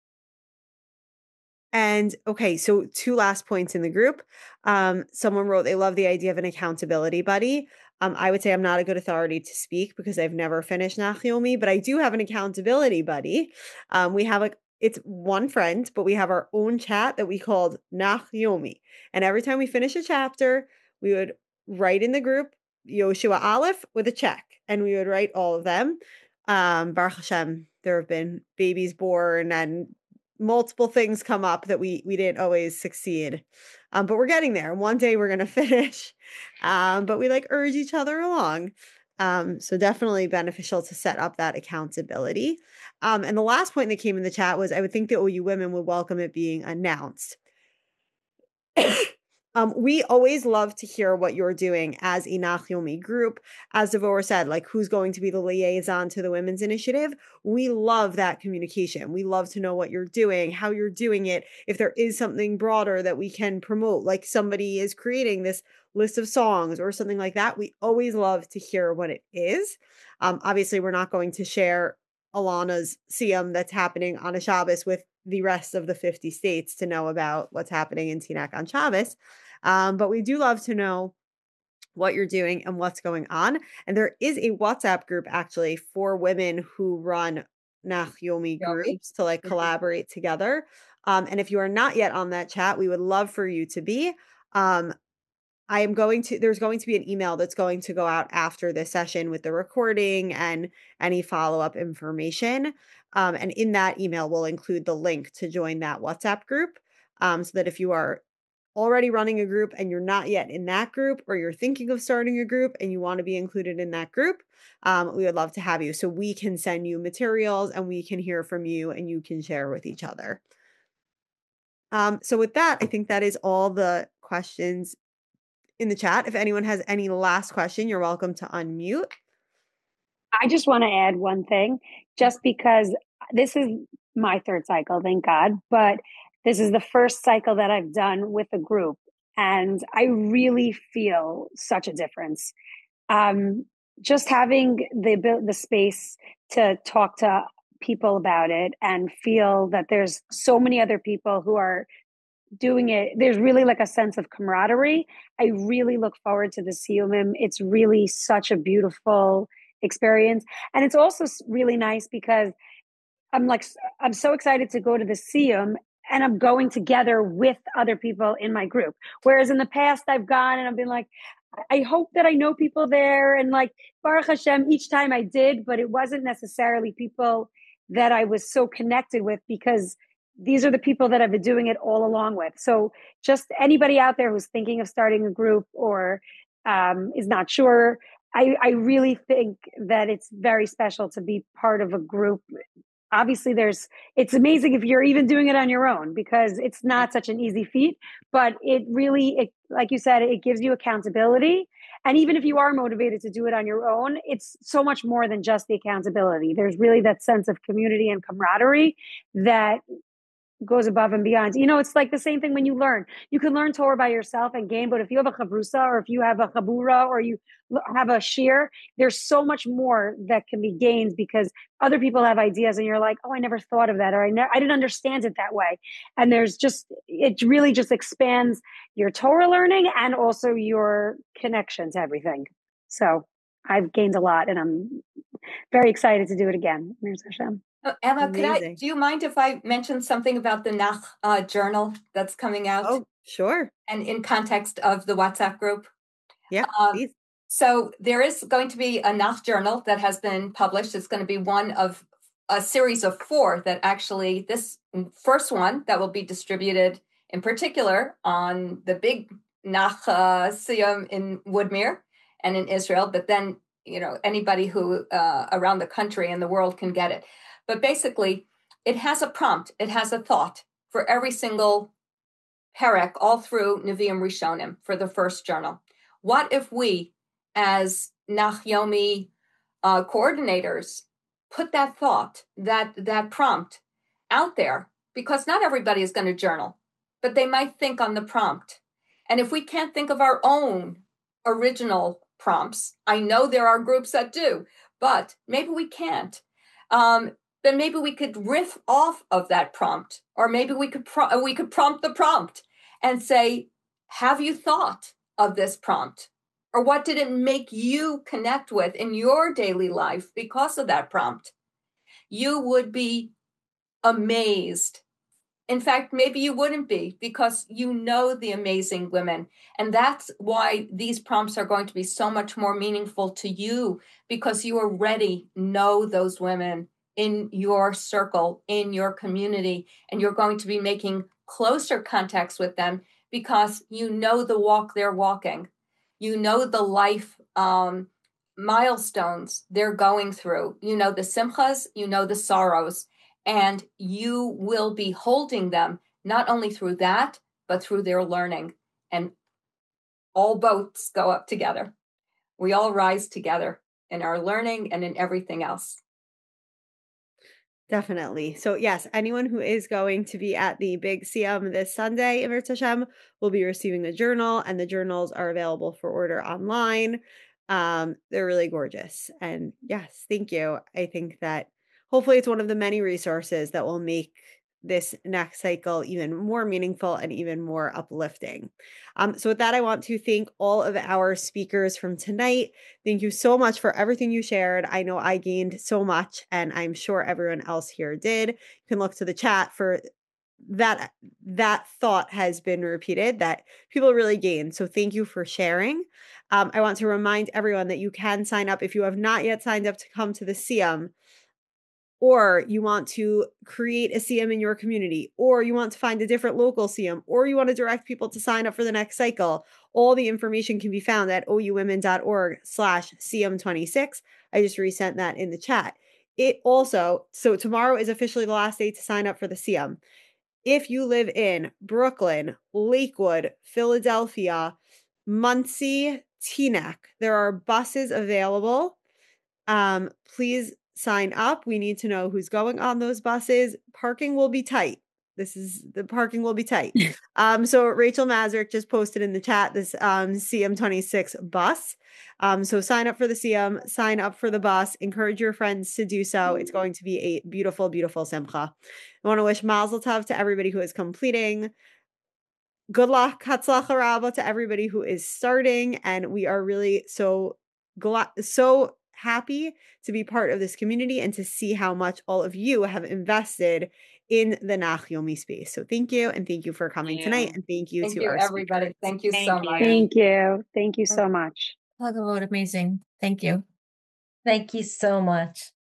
And okay, so two last points in the group. Um, someone wrote they love the idea of an accountability buddy. Um, I would say I'm not a good authority to speak because I've never finished Nachyomi, but I do have an accountability buddy. Um, we have like it's one friend, but we have our own chat that we called Nachyomi. And every time we finish a chapter, we would write in the group Yoshua Aleph with a check, and we would write all of them. Um, Baruch Hashem, there have been babies born and multiple things come up that we we didn't always succeed, um, but we're getting there. One day we're gonna finish, um, but we like urge each other along. Um, so definitely beneficial to set up that accountability. Um, and the last point that came in the chat was I would think the O U women would welcome it being announced. Um, we always love to hear what you're doing as a Nachyomi group. As Devora said, like who's going to be the liaison to the Women's Initiative. We love that communication. We love to know what you're doing, how you're doing it. If there is something broader that we can promote, like somebody is creating this list of songs or something like that, we always love to hear what it is. Um, obviously, we're not going to share Alana's siyum that's happening on a Shabbos with the rest of the fifty states to know about what's happening in Teaneck on Shabbos. Um, but we do love to know what you're doing and what's going on. And there is a WhatsApp group actually for women who run Nachyomi groups to like collaborate together. Um, and if you are not yet on that chat, we would love for you to be. Um, I am going to, there's going to be an email that's going to go out after this session with the recording and any follow-up information. Um, and in that email, we'll include the link to join that WhatsApp group. Um, so that if you are already running a group and you're not yet in that group, or you're thinking of starting a group and you want to be included in that group, um, we would love to have you. So we can send you materials and we can hear from you and you can share with each other. Um, so with that, I think that is all the questions in the chat. If anyone has any last question, you're welcome to unmute. I just want to add one thing, just because this is my third cycle, thank God, but this is the first cycle that I've done with a group, and I really feel such a difference. Um, just having the the space to talk to people about it and feel that there's so many other people who are doing it. There's really like a sense of camaraderie. I really look forward to the Siyumim. It's really such a beautiful experience. And it's also really nice because I'm like, I'm so excited to go to the Siyum, and I'm going together with other people in my group. Whereas in the past I've gone and I've been like, I hope that I know people there. And like, Baruch Hashem, each time I did, but it wasn't necessarily people that I was so connected with, because these are the people that I've been doing it all along with. So just anybody out there who's thinking of starting a group or um, is not sure, I, I really think that it's very special to be part of a group. Obviously, there's, it's amazing if you're even doing it on your own, because it's not such an easy feat, but it really, it, like you said, it gives you accountability. And even if you are motivated to do it on your own, it's so much more than just the accountability. There's really that sense of community and camaraderie that goes above and beyond. You know, it's like the same thing when you learn. You can learn Torah by yourself and gain, but if you have a chavrusa, or if you have a chabura, or you have a shir, there's so much more that can be gained because other people have ideas and you're like, oh, I never thought of that, or I, ne- I didn't understand it that way. And there's just, it really just expands your Torah learning and also your connection to everything. So I've gained a lot, and I'm very excited to do it again. Mirza Hashem. Oh, Emma, could I, do you mind if I mention something about the Nach uh, journal that's coming out? Oh, sure. And in context of the WhatsApp group? Yeah, um, please. So there is going to be a Nach journal that has been published. It's going to be one of a series of four that actually, this first one that will be distributed in particular on the big Nach uh, Siyum in Woodmere and in Israel, but then, you know, anybody who uh, around the country and the world can get it. But basically, it has a prompt. It has a thought for every single perek all through Nevi'im Rishonim for the first journal. What if we, as Nach Yomi uh, coordinators, put that thought, that that prompt out there? Because not everybody is going to journal, but they might think on the prompt. And if we can't think of our own original prompts, I know there are groups that do, but maybe we can't. Um, then maybe we could riff off of that prompt, or maybe we could pro- we could prompt the prompt and say, have you thought of this prompt? Or what did it make you connect with in your daily life because of that prompt? You would be amazed. In fact, maybe you wouldn't be, because you know the amazing women. And that's why these prompts are going to be so much more meaningful to you, because you already know those women in your circle, in your community, and you're going to be making closer contacts with them because you know the walk they're walking. You know the life um, milestones they're going through. You know the simchas, you know the sorrows, and you will be holding them not only through that, but through their learning. And all boats go up together. We all rise together in our learning and in everything else. Definitely. So yes, anyone who is going to be at the Big Siyum this Sunday, Emir Tashem, will be receiving the journal, and the journals are available for order online. Um, they're really gorgeous. And yes, thank you. I think that hopefully it's one of the many resources that will make this next cycle even more meaningful and even more uplifting. Um, so with that, I want to thank all of our speakers from tonight. Thank you so much for everything you shared. I know I gained so much, and I'm sure everyone else here did. You can look to the chat for that. That thought has been repeated, that people really gained. So thank you for sharing. Um, I want to remind everyone that you can sign up if you have not yet signed up to come to the Siyum, or you want to create a Siyum in your community, or you want to find a different local Siyum, or you want to direct people to sign up for the next cycle. All the information can be found at ouwomen.org slash Siyum26. I just resent that in the chat. It also, so tomorrow is officially the last day to sign up for the Siyum. If you live in Brooklyn, Lakewood, Philadelphia, Muncie, Teaneck, there are buses available. Um, please sign up. We need to know who's going on those buses. Parking will be tight. This is the parking will be tight. Um, so Rachel Mazurek just posted in the chat this um, C M twenty-six bus. Um, so sign up for the C M, sign up for the bus, encourage your friends to do so. It's going to be a beautiful, beautiful simcha. I want to wish Mazel Tov to everybody who is completing. Good luck, Hatzlacha Rabba, to everybody who is starting. And we are really so glad, so happy to be part of this community and to see how much all of you have invested in the Nach Yomi space. So thank you. And thank you for coming you. tonight. And thank you Thank to you, our everybody. speakers. Thank you Thank so you. much. Thank you. Thank you so much. Amazing. Thank you. Thank you so much.